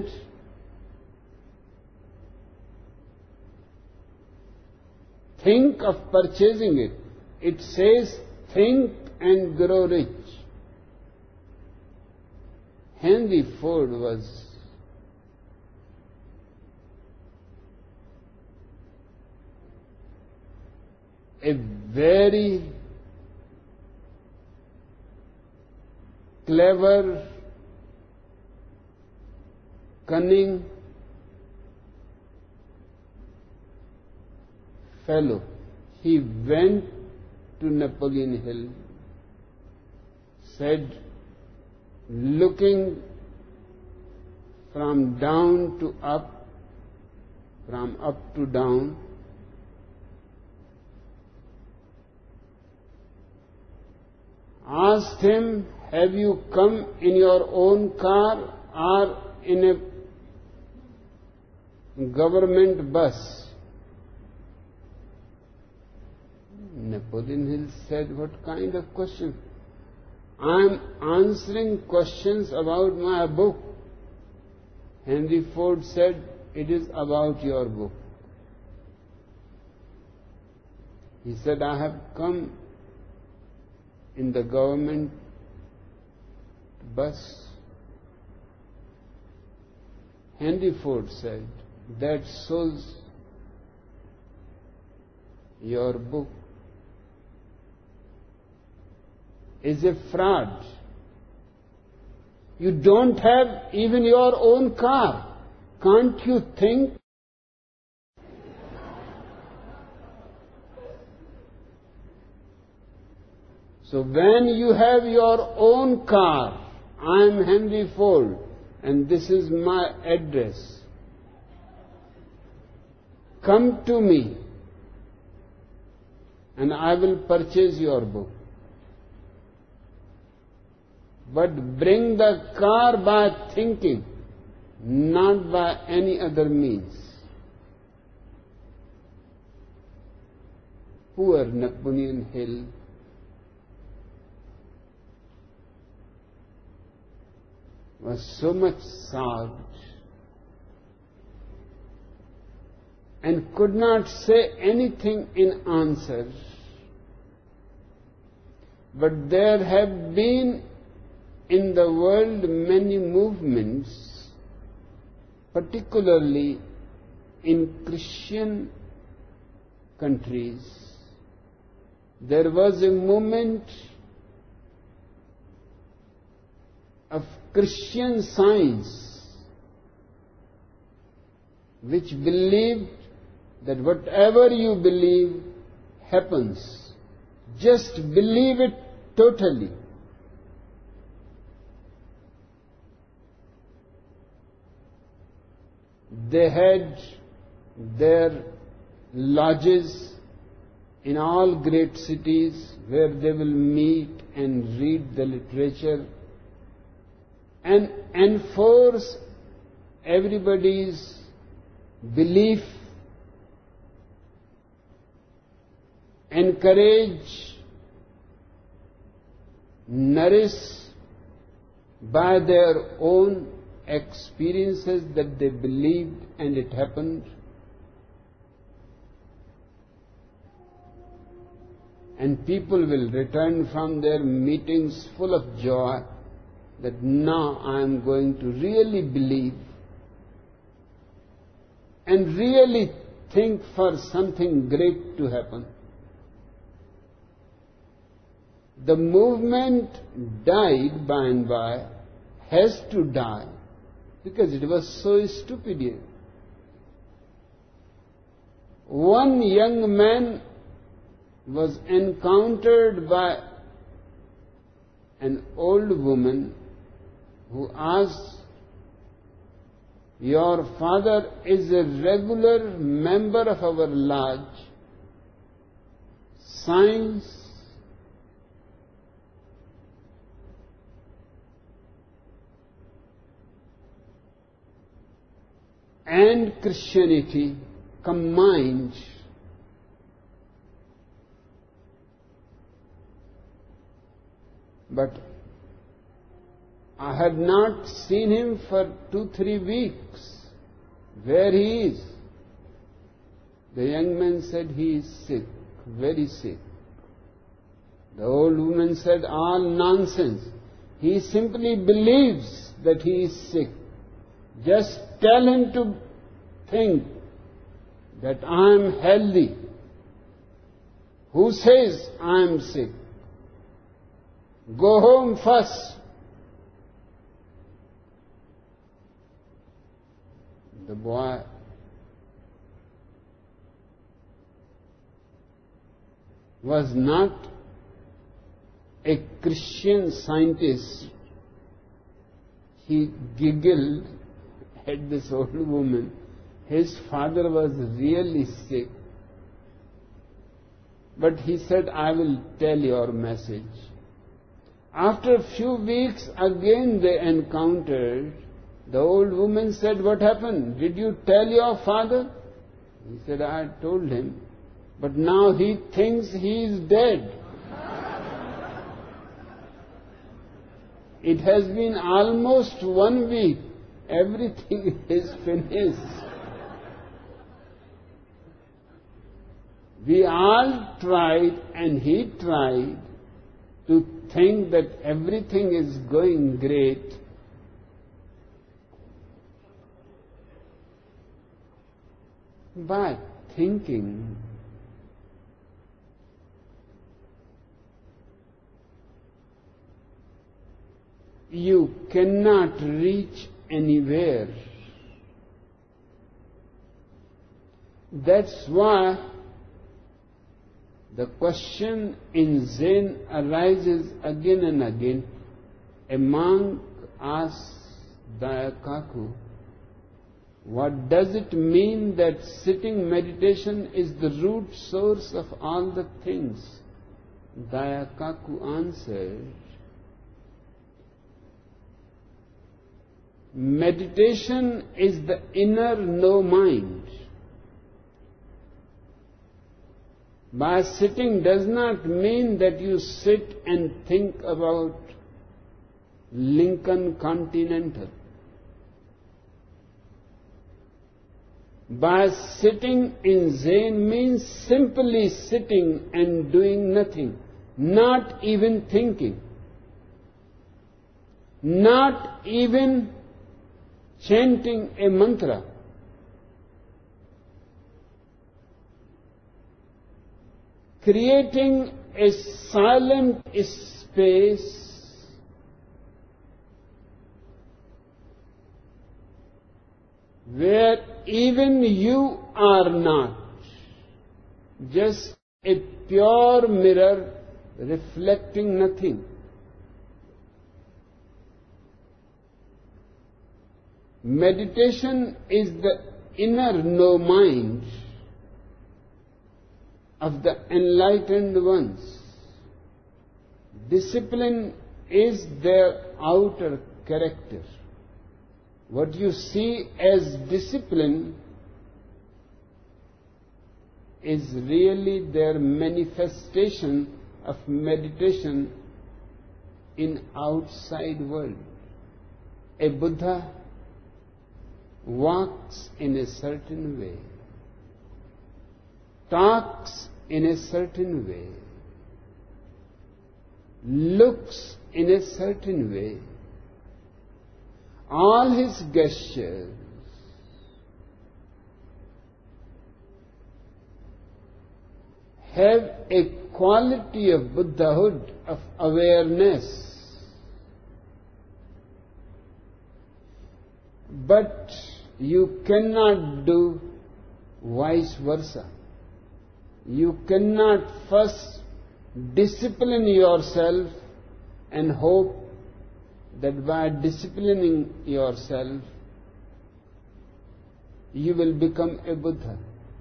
think of purchasing it. It says, think and grow rich. Henry Ford was a very clever, cunning fellow. He went to Napoleon Hill, said, looking from down to up, from up to down, asked him, have you come in your own car or in a government bus? Napoleon Hill said, what kind of question? I am answering questions about my book. Henry Ford said, it is about your book. He said, I have come in the government bus. Henry Ford said, that shows your book is a fraud. You don't have even your own car. Can't you think? So when you have your own car, I am Henry Ford and this is my address. Come to me and I will purchase your book. But bring the car by thinking, not by any other means. Poor Napoleon Hill was so much shocked and could not say anything in answer. But there have been in the world many movements, particularly in Christian countries, there was a movement of Christian Science which believed that whatever you believe happens. Just believe it totally. They had their lodges in all great cities where they will meet and read the literature and enforce everybody's belief, encourage, nourish by their own experiences that they believed and it happened. And people will return from their meetings full of joy that now I am going to really believe and really think for something great to happen. The movement died by and by, has to die, because it was so stupid. One young man was encountered by an old woman who asked, "Your father is a regular member of our lodge. Science and Christianity combined. But I have not seen him for 2-3 weeks. Where he is?" The young man said, "He is sick, very sick." The old woman said, "All nonsense. He simply believes that he is sick. Just tell him to think that I am healthy. Who says I am sick? Go home first." The boy was not a Christian Scientist. He giggled at this old woman. His father was really sick. But he said, "I will tell your message." After a few weeks, again they encountered. The old woman said, "What happened? Did you tell your father?" He said, "I told him, but now he thinks he is dead." It has been almost 1 week. Everything is finished. We all tried, and he tried, to think that everything is going great. By thinking, you cannot reach anywhere. That's why the question in Zen arises again and again. A monk asks Dayakaku, "What does it mean that sitting meditation is the root source of all the things?" Dayakaku answered, "Meditation is the inner no-mind. By sitting does not mean that you sit and think about Lincoln Continental. By sitting in Zen means simply sitting and doing nothing, not even thinking, not even chanting a mantra. creating a silent space where even you are not, just a pure mirror reflecting nothing. Meditation is the inner no mind of the enlightened ones. Discipline is their outer character. What you see as discipline is really their manifestation of meditation in outside world. A Buddha walks in a certain way, talks in a certain way, looks in a certain way. All his gestures have a quality of Buddhahood, of awareness. But you cannot do vice versa. You cannot first discipline yourself and hope that by disciplining yourself you will become a Buddha.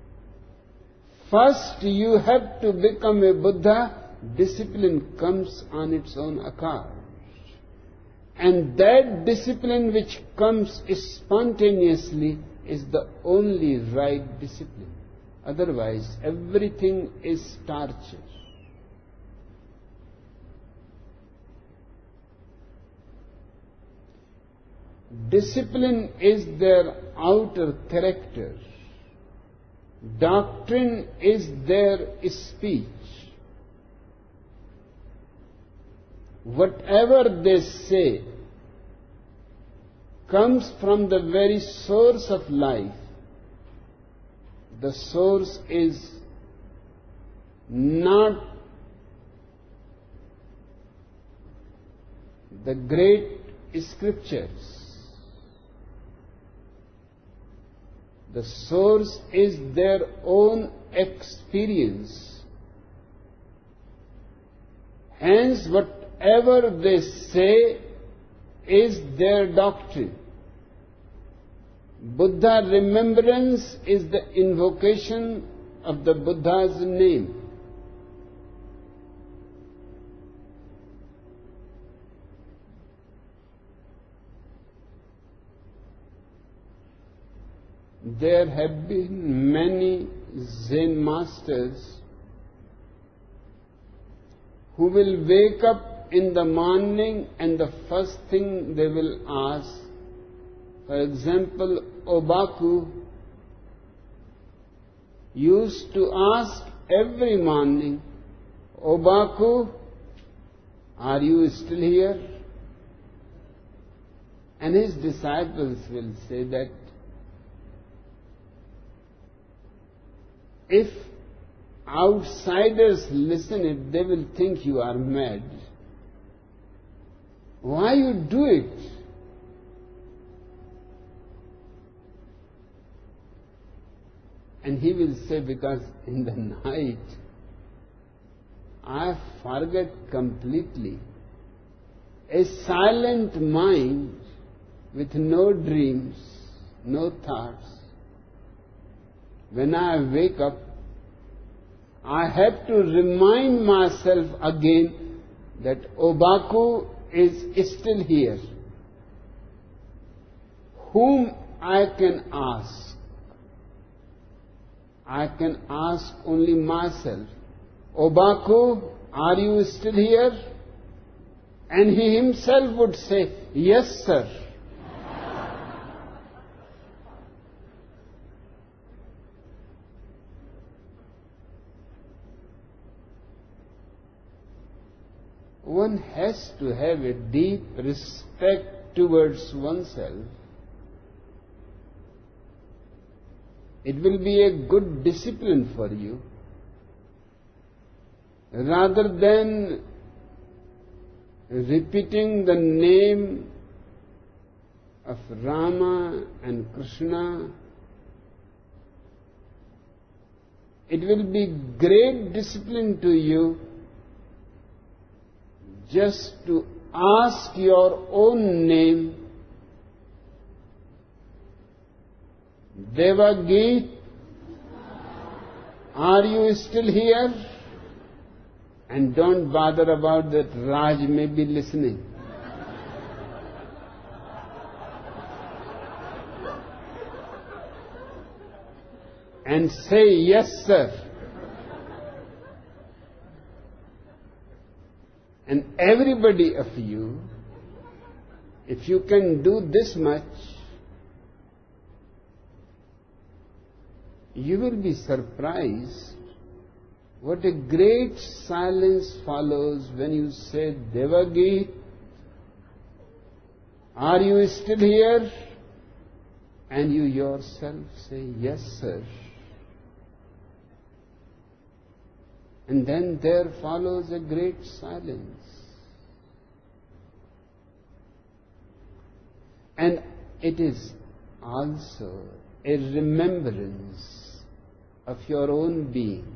First you have to become a Buddha. Discipline comes on its own account. And that discipline which comes spontaneously is the only right discipline. Otherwise, everything is torture. Discipline is their outer character. Doctrine is their speech. Whatever they say comes from the very source of life. The source is not the great scriptures. The source is their own experience. Hence, whatever they say is their doctrine. Buddha remembrance is the invocation of the Buddha's name. There have been many Zen masters who will wake up in the morning and the first thing they will ask, for example, Obaku used to ask every morning, Obaku, are you still here? And his disciples will say that if outsiders listen it, they will think you are mad. Why you do it? And he will say, because in the night I forget completely. A silent mind with no dreams, no thoughts. When I wake up, I have to remind myself again that Obaku is still here. Whom I can ask? I can ask only myself. Obaku, are you still here? And he himself would say, yes, sir. One has to have a deep respect towards oneself. It will be a good discipline for you. rather than repeating the name of Rama and Krishna, it will be great discipline to you just to ask your own name, Devagi, are you still here? And don't bother about that, Raj may be listening. And say, yes, sir. And everybody of you, if you can do this much, you will be surprised what a great silence follows when you say, Devagi, are you still here? And you yourself say, yes, sir. And then there follows a great silence. And it is also a remembrance of your own being.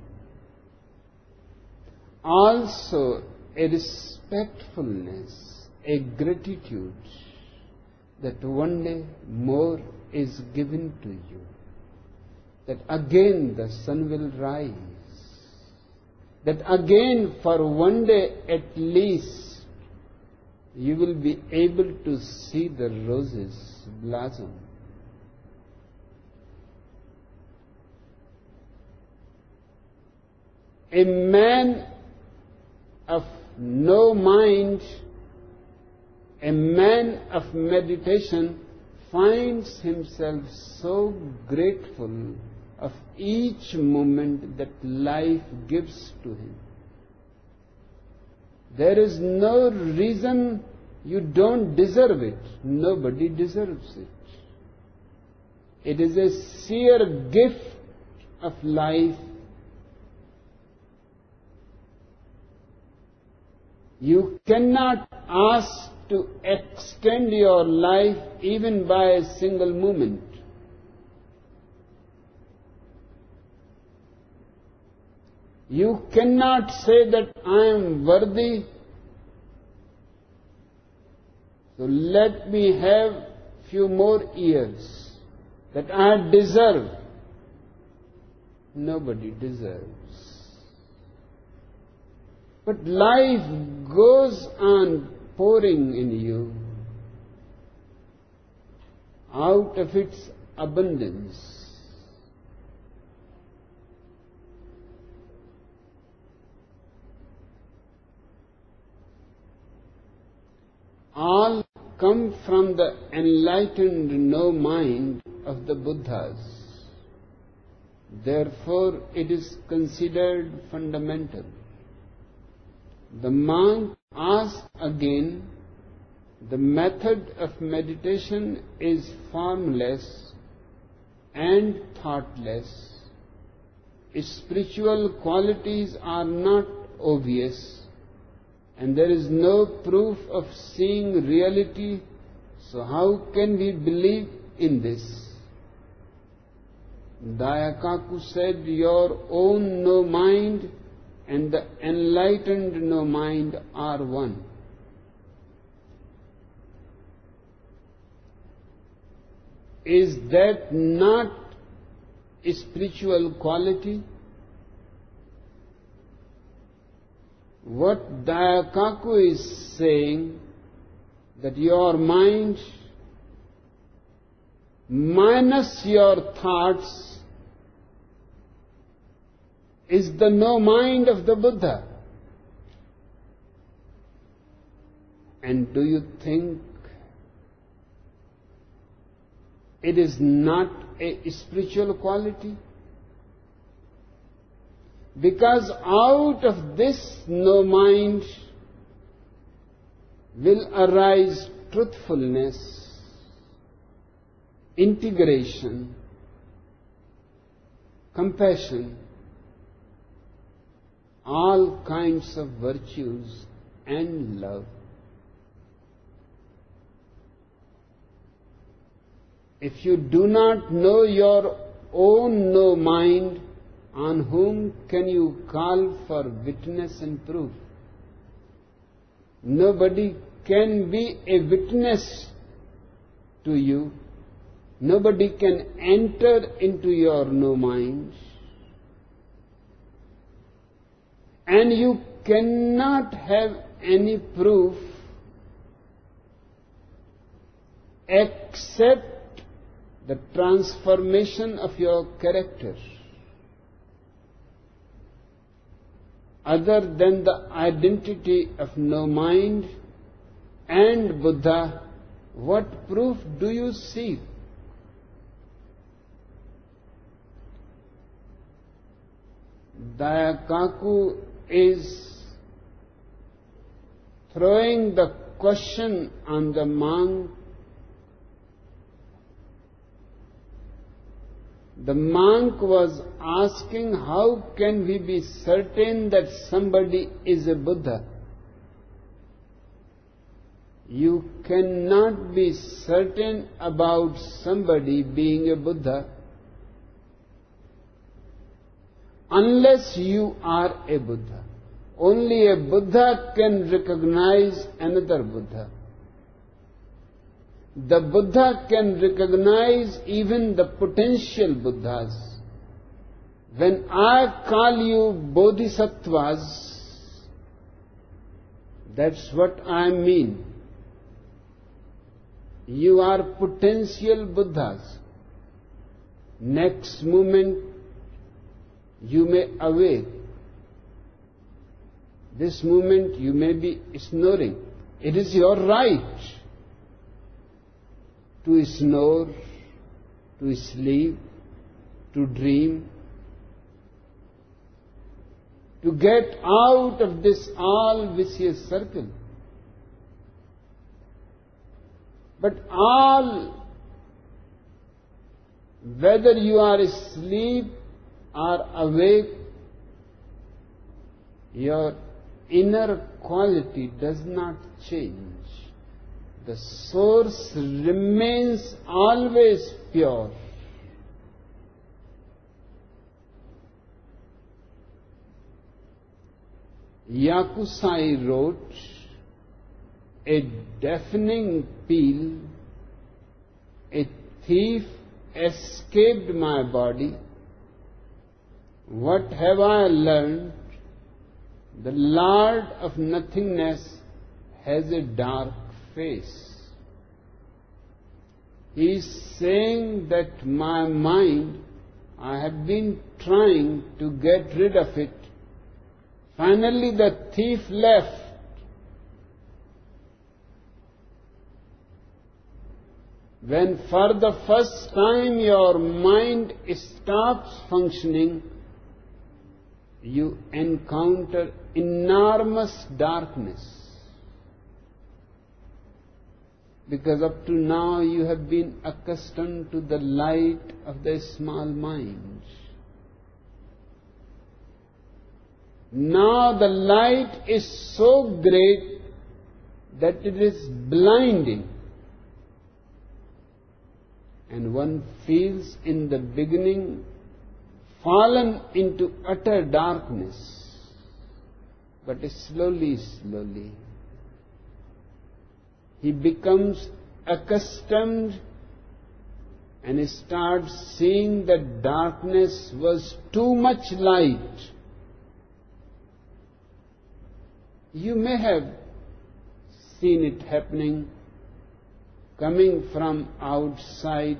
Also a respectfulness, a gratitude that one day more is given to you. That again the sun will rise. That again for one day at least you will be able to see the roses blossom. A man of no mind, a man of meditation finds himself so grateful of each moment that life gives to him. There is no reason you don't deserve it. Nobody deserves it. It is a sheer gift of life. You cannot ask to extend your life even by a single moment. You cannot say that I am worthy, so let me have few more years, that I deserve. Nobody deserves. But life goes on pouring in you out of its abundance. All come from the enlightened no mind of the Buddhas. Therefore, it is considered fundamental. The monk asks again, the method of meditation is formless and thoughtless. Spiritual qualities are not obvious, and there is no proof of seeing reality, so how can we believe in this? Dayakaku said, your own no mind and the enlightened no mind are one. Is that not a spiritual quality? What Dayakaku is saying, that your mind minus your thoughts is the no mind of the Buddha. And do you think it is not a spiritual quality? Because out of this no mind will arise truthfulness, integration, compassion, all kinds of virtues and love. If you do not know your own no mind, on whom can you call for witness and proof? Nobody can be a witness to you. Nobody can enter into your no mind. And you cannot have any proof except the transformation of your character. Other than the identity of no mind and Buddha, what proof do you seek? Dayakaku is throwing the question on the monk. The monk was asking, how can we be certain that somebody is a Buddha? You cannot be certain about somebody being a Buddha unless you are a Buddha. Only a Buddha can recognize another Buddha. The Buddha can recognize even the potential Buddhas. When I call you Bodhisattvas, that's what I mean. You are potential Buddhas. Next moment, you may awake. This moment, you may be snoring. It is your right to snore, to sleep, to dream, to get out of this all vicious circle. But all, whether you are asleep or awake, your inner quality does not change. The source remains always pure. Yakusai wrote, a deafening peal, a thief escaped my body. What have I learned? The Lord of nothingness has a dark face. He is saying that my mind, I have been trying to get rid of it. Finally the thief left. When for the first time your mind stops functioning, you encounter enormous darkness. Because up to now you have been accustomed to the light of the small mind. Now the light is so great that it is blinding. And one feels in the beginning fallen into utter darkness. But slowly, slowly, he becomes accustomed and starts seeing that darkness was too much light. You may have seen it happening, coming from outside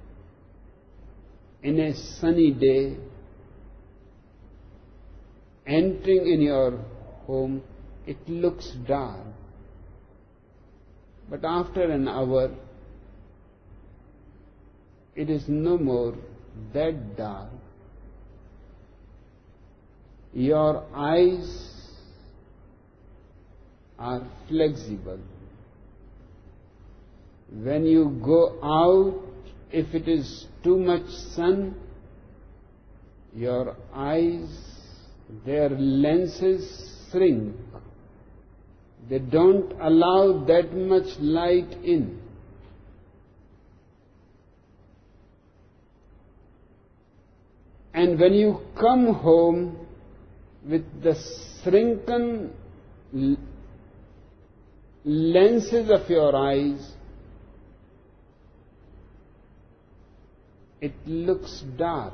in a sunny day, entering in your home, it looks dark. But after an hour, it is no more that dark. Your eyes are flexible. When you go out, if it is too much sun, your eyes their lenses shrink. They don't allow that much light in. And when you come home with the shrunken lenses of your eyes, it looks dark.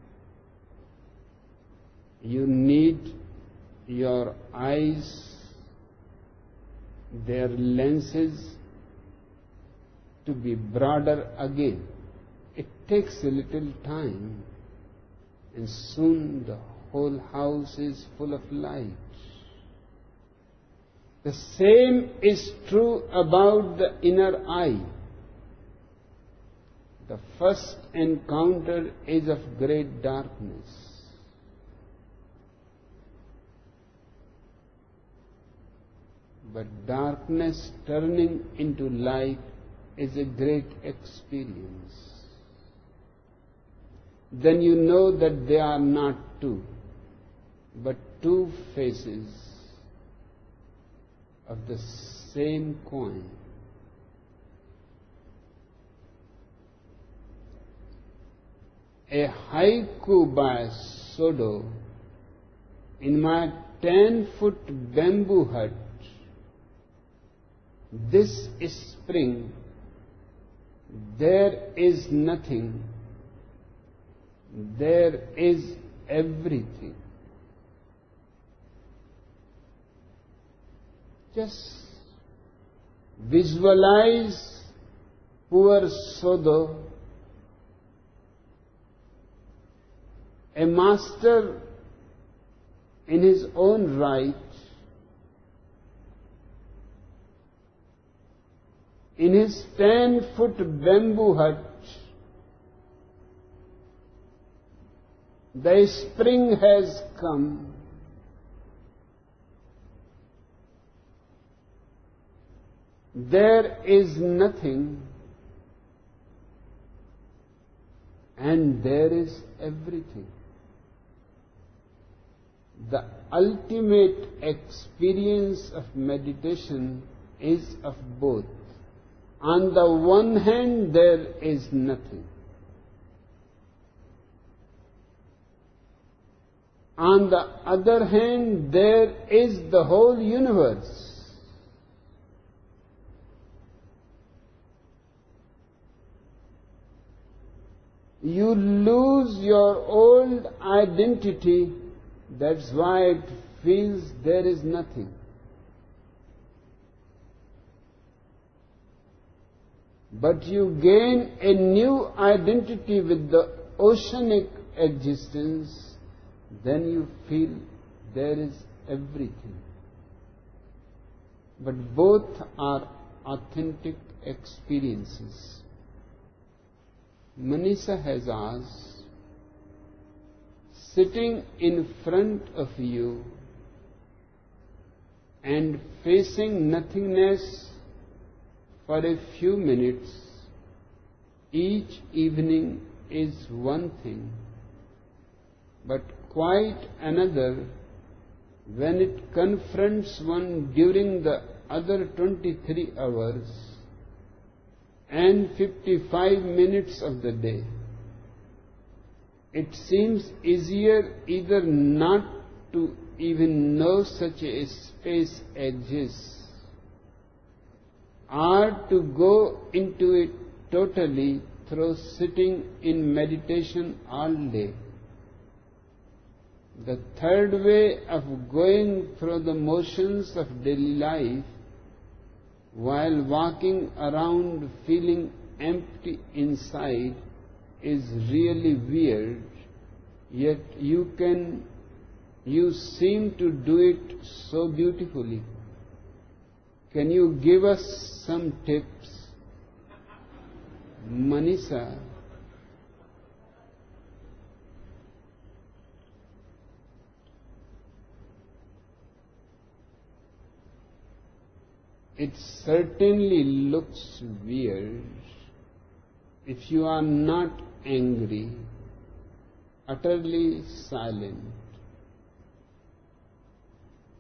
You need your eyes, their lenses, to be broader again. It takes a little time, and soon the whole house is full of light. The same is true about the inner eye. The first encounter is of great darkness. But darkness turning into light is a great experience. Then you know that they are not two, but two faces of the same coin. A haiku by Sodo: in my 10-foot bamboo hut, this spring, there is nothing, there is everything. Just visualize poor Sodo, a master in his own right, in his 10-foot bamboo hut. The spring has come. There is nothing, and there is everything. The ultimate experience of meditation is of both. On the one hand, there is nothing. On the other hand, there is the whole universe. You lose your old identity. That's why it feels there is nothing. But you gain a new identity with the oceanic existence, then you feel there is everything. But both are authentic experiences. Manisha has asked, sitting in front of you and facing nothingness for a few minutes each evening is one thing, but quite another when it confronts one during the other 23 hours and 55 minutes of the day. It seems easier either not to even know such a space exists, or to go into it totally through sitting in meditation all day. The third way of going through the motions of daily life while walking around feeling empty inside is really weird, yet you seem to do it so beautifully. Can you give us some tips? Manisha. It certainly looks weird if you are not angry, utterly silent,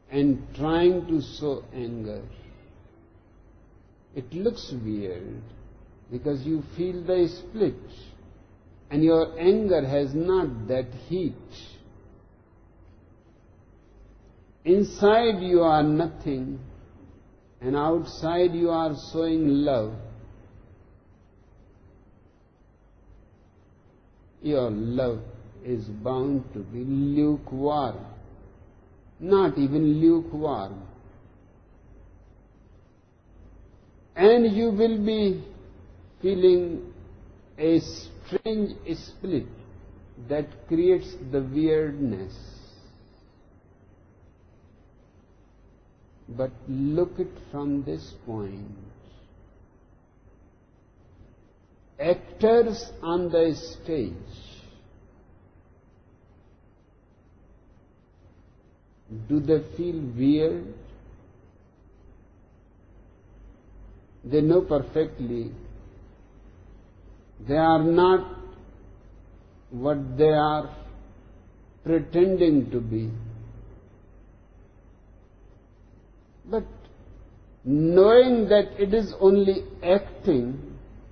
and trying to show anger. It looks weird because you feel the split and your anger has not that heat. Inside you are nothing and outside you are showing love. Your love is bound to be lukewarm, not even lukewarm. And you will be feeling a strange split that creates the weirdness. But look it from this point. Actors on the stage do they feel weird? They know perfectly they are not what they are pretending to be. But knowing that it is only acting,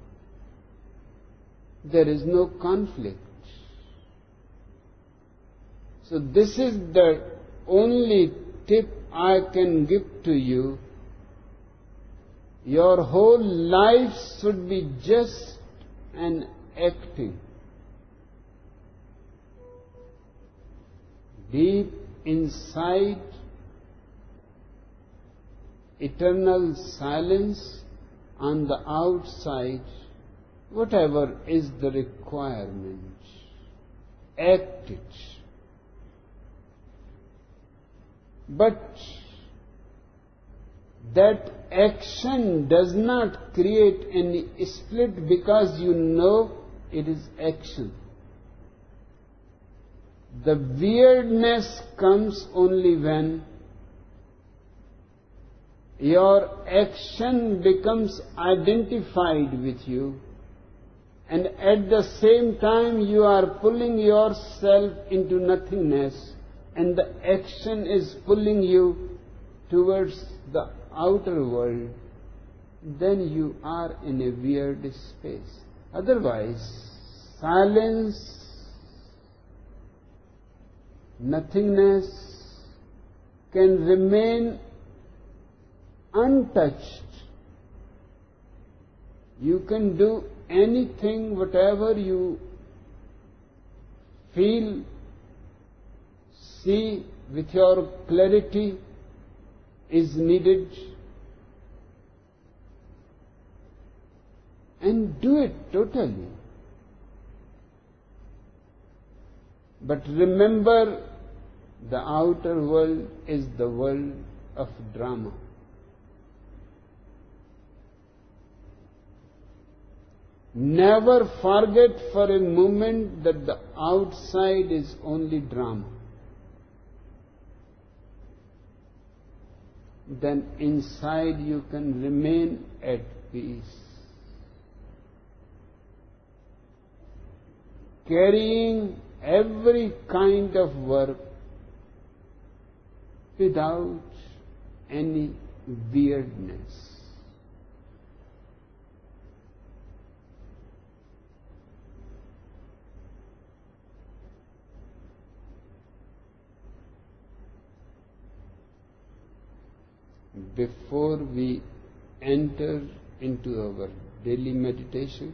there is no conflict. So this is the only tip I can give to you. Your whole life should be just an acting. Deep inside, eternal silence, on the outside, whatever is the requirement, act it. But that action does not create any split because you know it is action. The weirdness comes only when your action becomes identified with you, and at the same time you are pulling yourself into nothingness, and the action is pulling you towards the outer world, then you are in a weird space. Otherwise, silence, nothingness can remain untouched. You can do anything, whatever you feel, see with your clarity is needed, and do it totally. But remember, the outer world is the world of drama. Never forget for a moment that the outside is only drama. Then inside you can remain at peace. Carrying every kind of work without any weirdness. Before we enter into our daily meditation,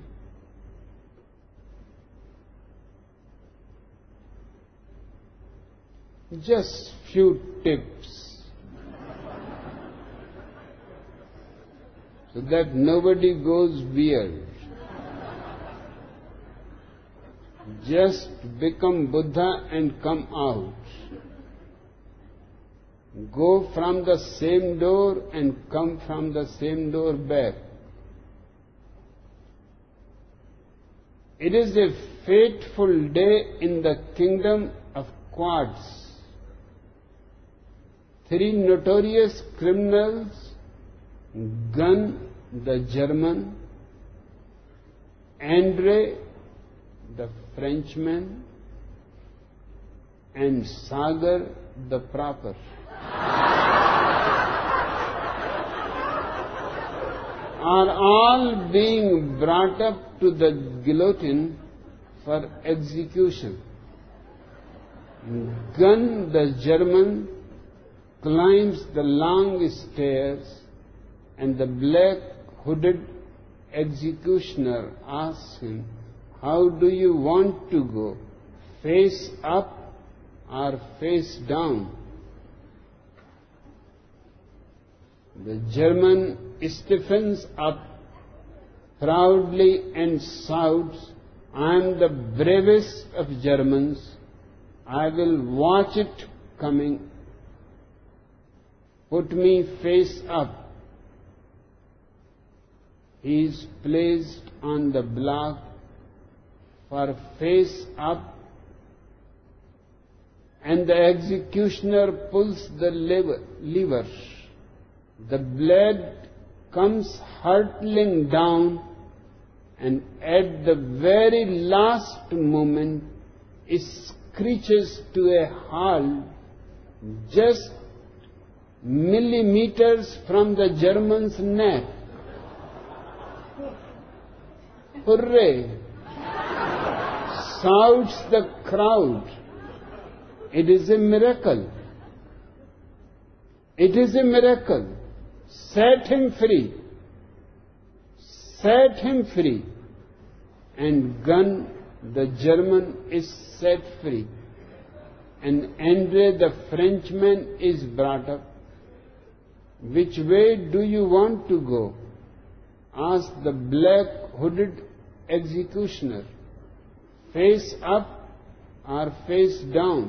just few tips so that nobody goes weird. Just become Buddha and come out. Go from the same door and come from the same door back. It is a fateful day in the kingdom of quartz. 3 notorious criminals, Gunn the German, Andre the Frenchman, and Sagar the Proper are all being brought up to the guillotine for execution. Gunn, the German, climbs the long stairs, and the black-hooded executioner asks him, "How do you want to go? Face up or face down?" The German stiffens up proudly and shouts, "I am the bravest of Germans. I will watch it coming. Put me face up." He is placed on the block for face up, and the executioner pulls the lever. The blade comes hurtling down, and at the very last moment it screeches to a halt just millimeters from the German's neck. "Hooray!" shouts the crowd. It is a miracle. It is a miracle. Set him free. Set him free. And Gunn, the German, is set free. And Andre, the Frenchman, is brought up. "Which way do you want to go?" asked the black-hooded executioner. "Face up or face down?"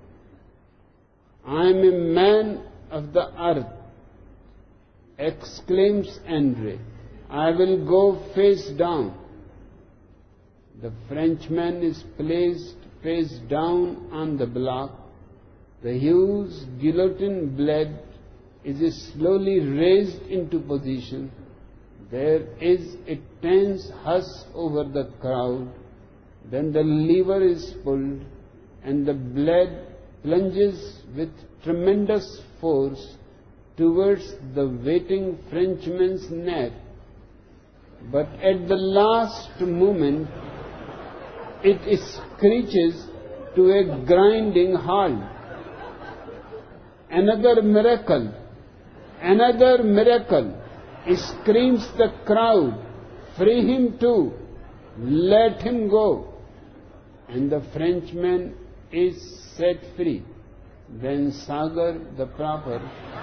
"I am a man of the earth," exclaims Andre. "I will go face down." The Frenchman is placed face down on the block. The huge guillotine blade is slowly raised into position. There is a tense hush over the crowd. Then the lever is pulled, and the blade plunges with tremendous force towards the waiting Frenchman's neck. But at the last moment, it screeches to a grinding halt. "Another miracle! Another miracle!" screams the crowd. "Free him too! Let him go!" And the Frenchman is set free. Then Sagar, the proper,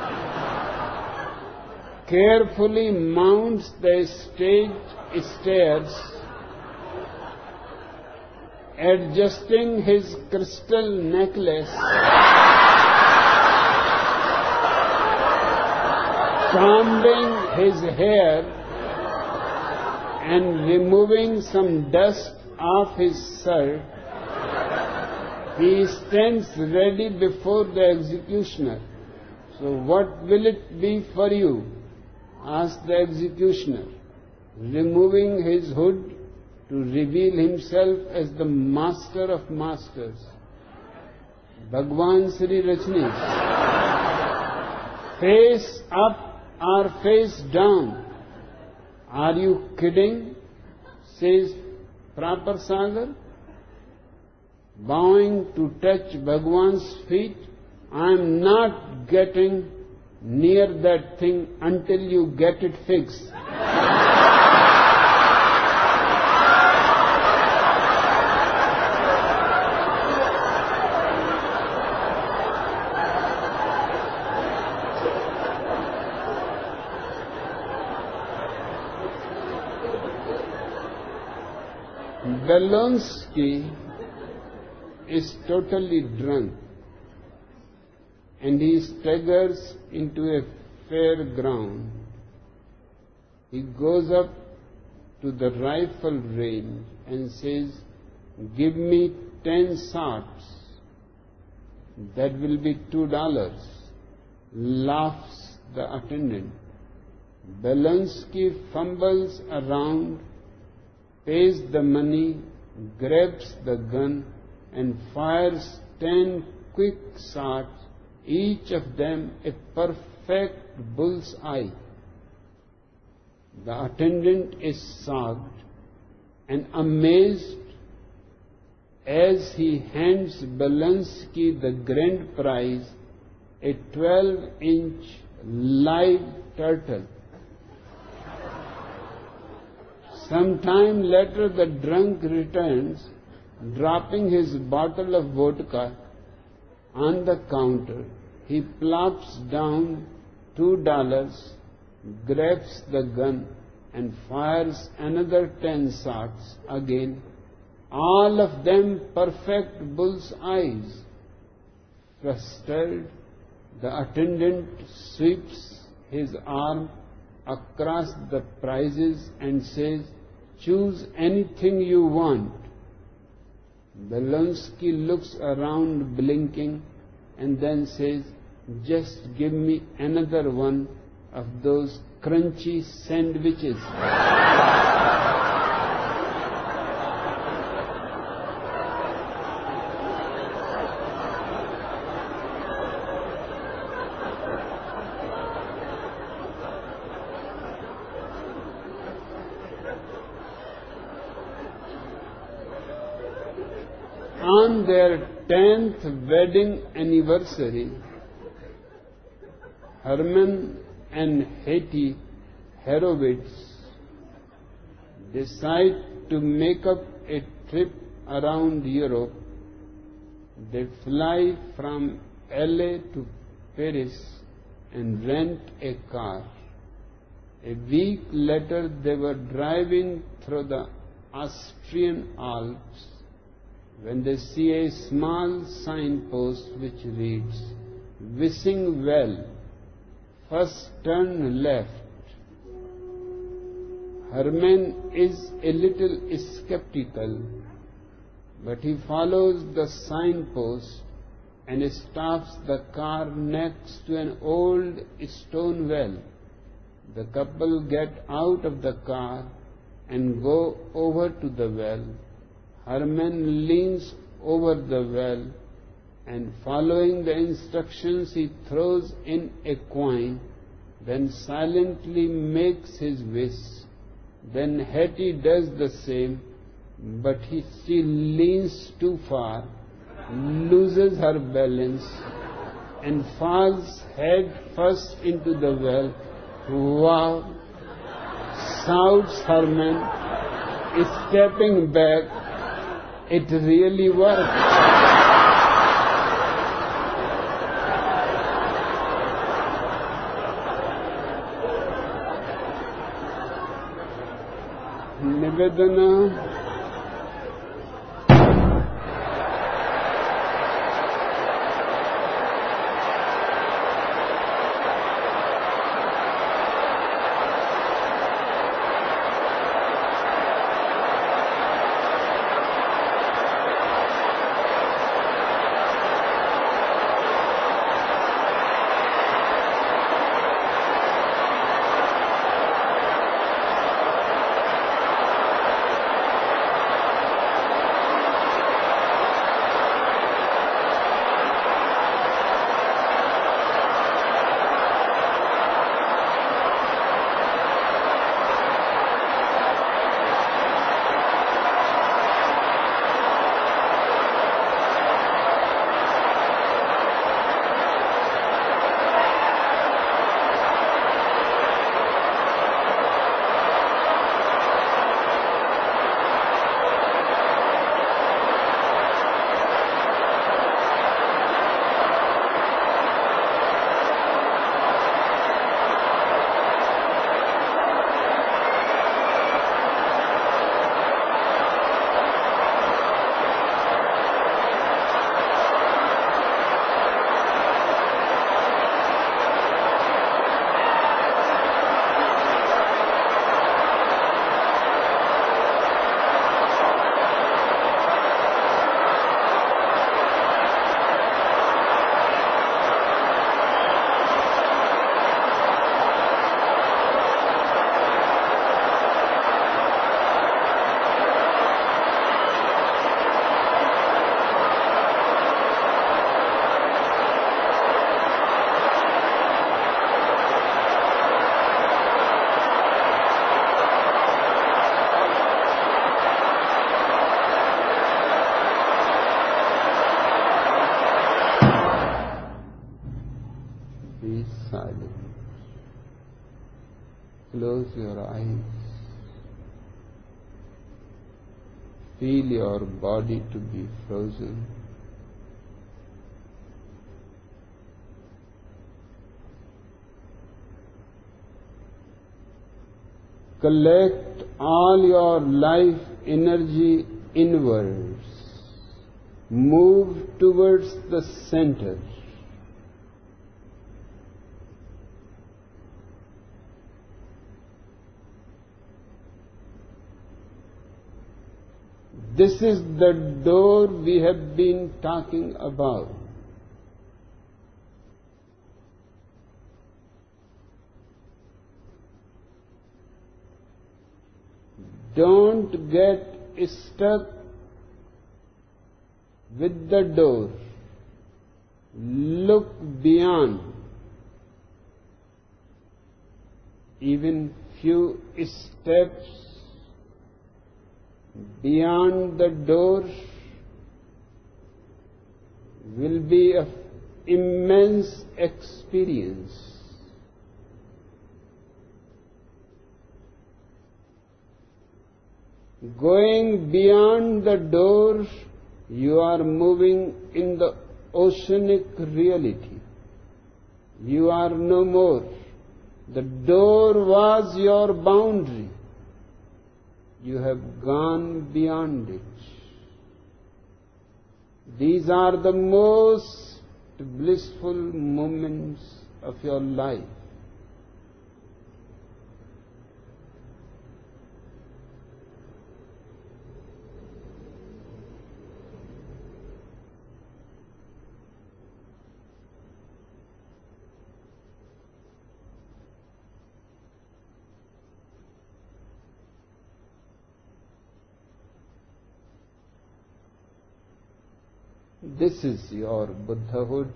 carefully mounts the stage stairs, adjusting his crystal necklace, combing his hair, and removing some dust off his shirt. He stands ready before the executioner. "So what will it be for you?" asked the executioner, removing his hood to reveal himself as the master of masters, Bhagwan Sri Rajneesh. "Face up or face down?" "Are you kidding?" says proper Sagar, bowing to touch Bhagwan's feet. "I am not getting near that thing until you get it fixed." Belonsky is totally drunk, and he staggers into a fair ground. He goes up to the rifle range and says, "Give me 10 shots. That will be $2. Laughs the attendant. Belonsky fumbles around, pays the money, grabs the gun, and fires 10 quick shots, each of them a perfect bull's eye. The attendant is shocked and amazed as he hands Belansky the grand prize, a 12-inch live turtle. Some time later the drunk returns, dropping his bottle of vodka on the counter. He plops down $2, grabs the gun and fires another 10 shots again, all of them perfect bull's eyes. Frustrated, the attendant sweeps his arm across the prizes and says, "Choose anything you want." Belansky looks around blinking and then says, "Just give me another one of those crunchy sandwiches." On their 10th wedding anniversary, Herman and Hetty Horowitz decide to make up a trip around Europe. They fly from LA to Paris and rent a car. A week later, they were driving through the Austrian Alps when they see a small signpost which reads, "Wishing well, first turn left." Herman is a little skeptical, but he follows the signpost and stops the car next to an old stone well. The couple get out of the car and go over to the well. Herman leans over the well and, following the instructions, he throws in a coin, then silently makes his wish. Then Hetty does the same, but she leans too far, loses her balance, and falls head first into the well. "Wow!" shouts Herman, stepping back. It really worked. Nivedana. silent. Close your eyes. Feel your body to be frozen. Collect all your life energy inwards. Move towards the center. This is the door we have been talking about. Don't get stuck with the door. Look beyond. Even few steps beyond the door will be of immense experience. Going beyond the door, you are moving in the oceanic reality. You are no more. The door was your boundary. You have gone beyond it. These are the most blissful moments of your life. This is your Buddhahood.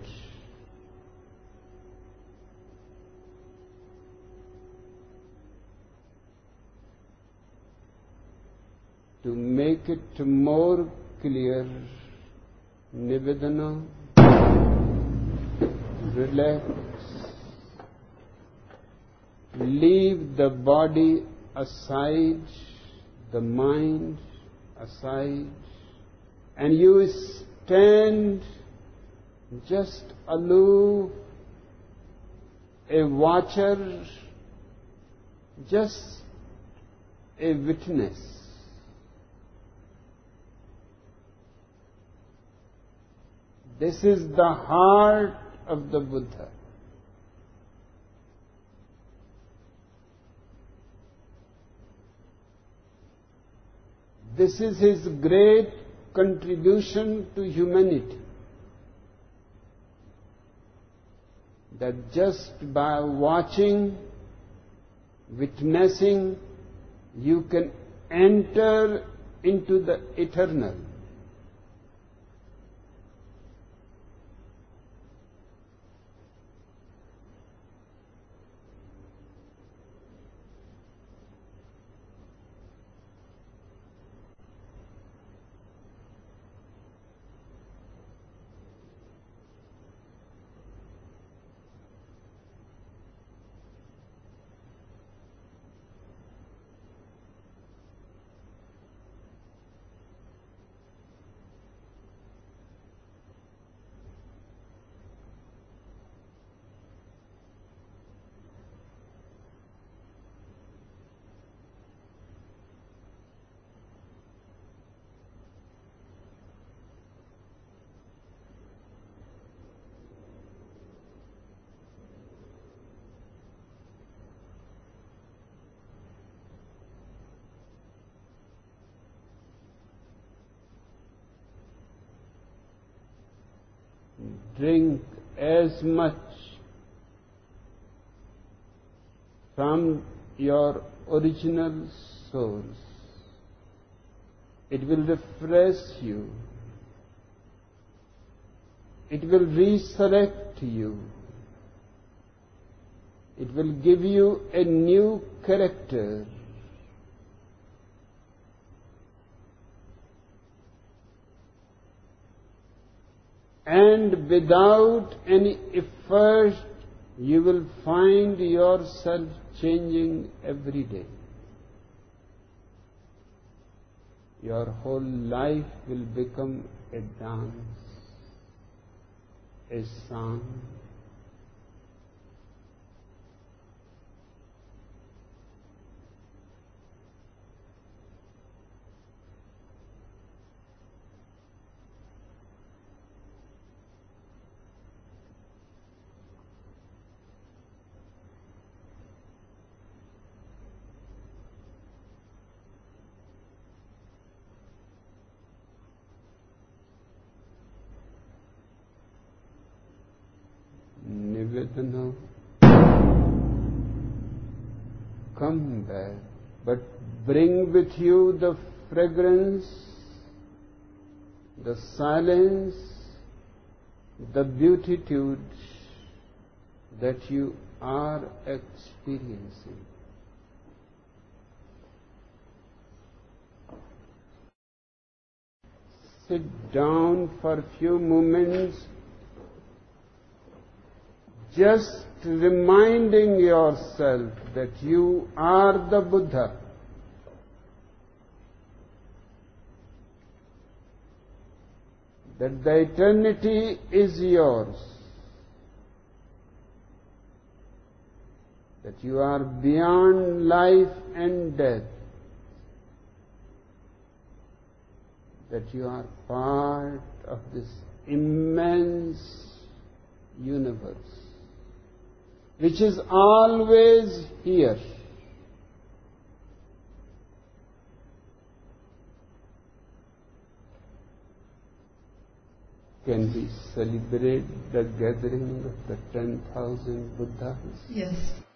To make it more clear, Nivedana, relax, leave the body aside, the mind aside, and you stand just aloof, a watcher, just a witness. This is the heart of the Buddha. This is his great contribution to humanity. That just by watching, witnessing, you can enter into the eternal. Drink as much from your original source. It will refresh you. It will resurrect you. It will give you a new character. And without any effort, you will find yourself changing every day. Your whole life will become a dance, a song. Nivedana, come back, but bring with you the fragrance, the silence, the beatitude that you are experiencing. Sit down for a few moments, just reminding yourself that you are the Buddha. That the eternity is yours. That you are beyond life and death. That you are part of this immense universe, which is always here. Can we celebrate the gathering of the 10,000 Buddhas? Yes.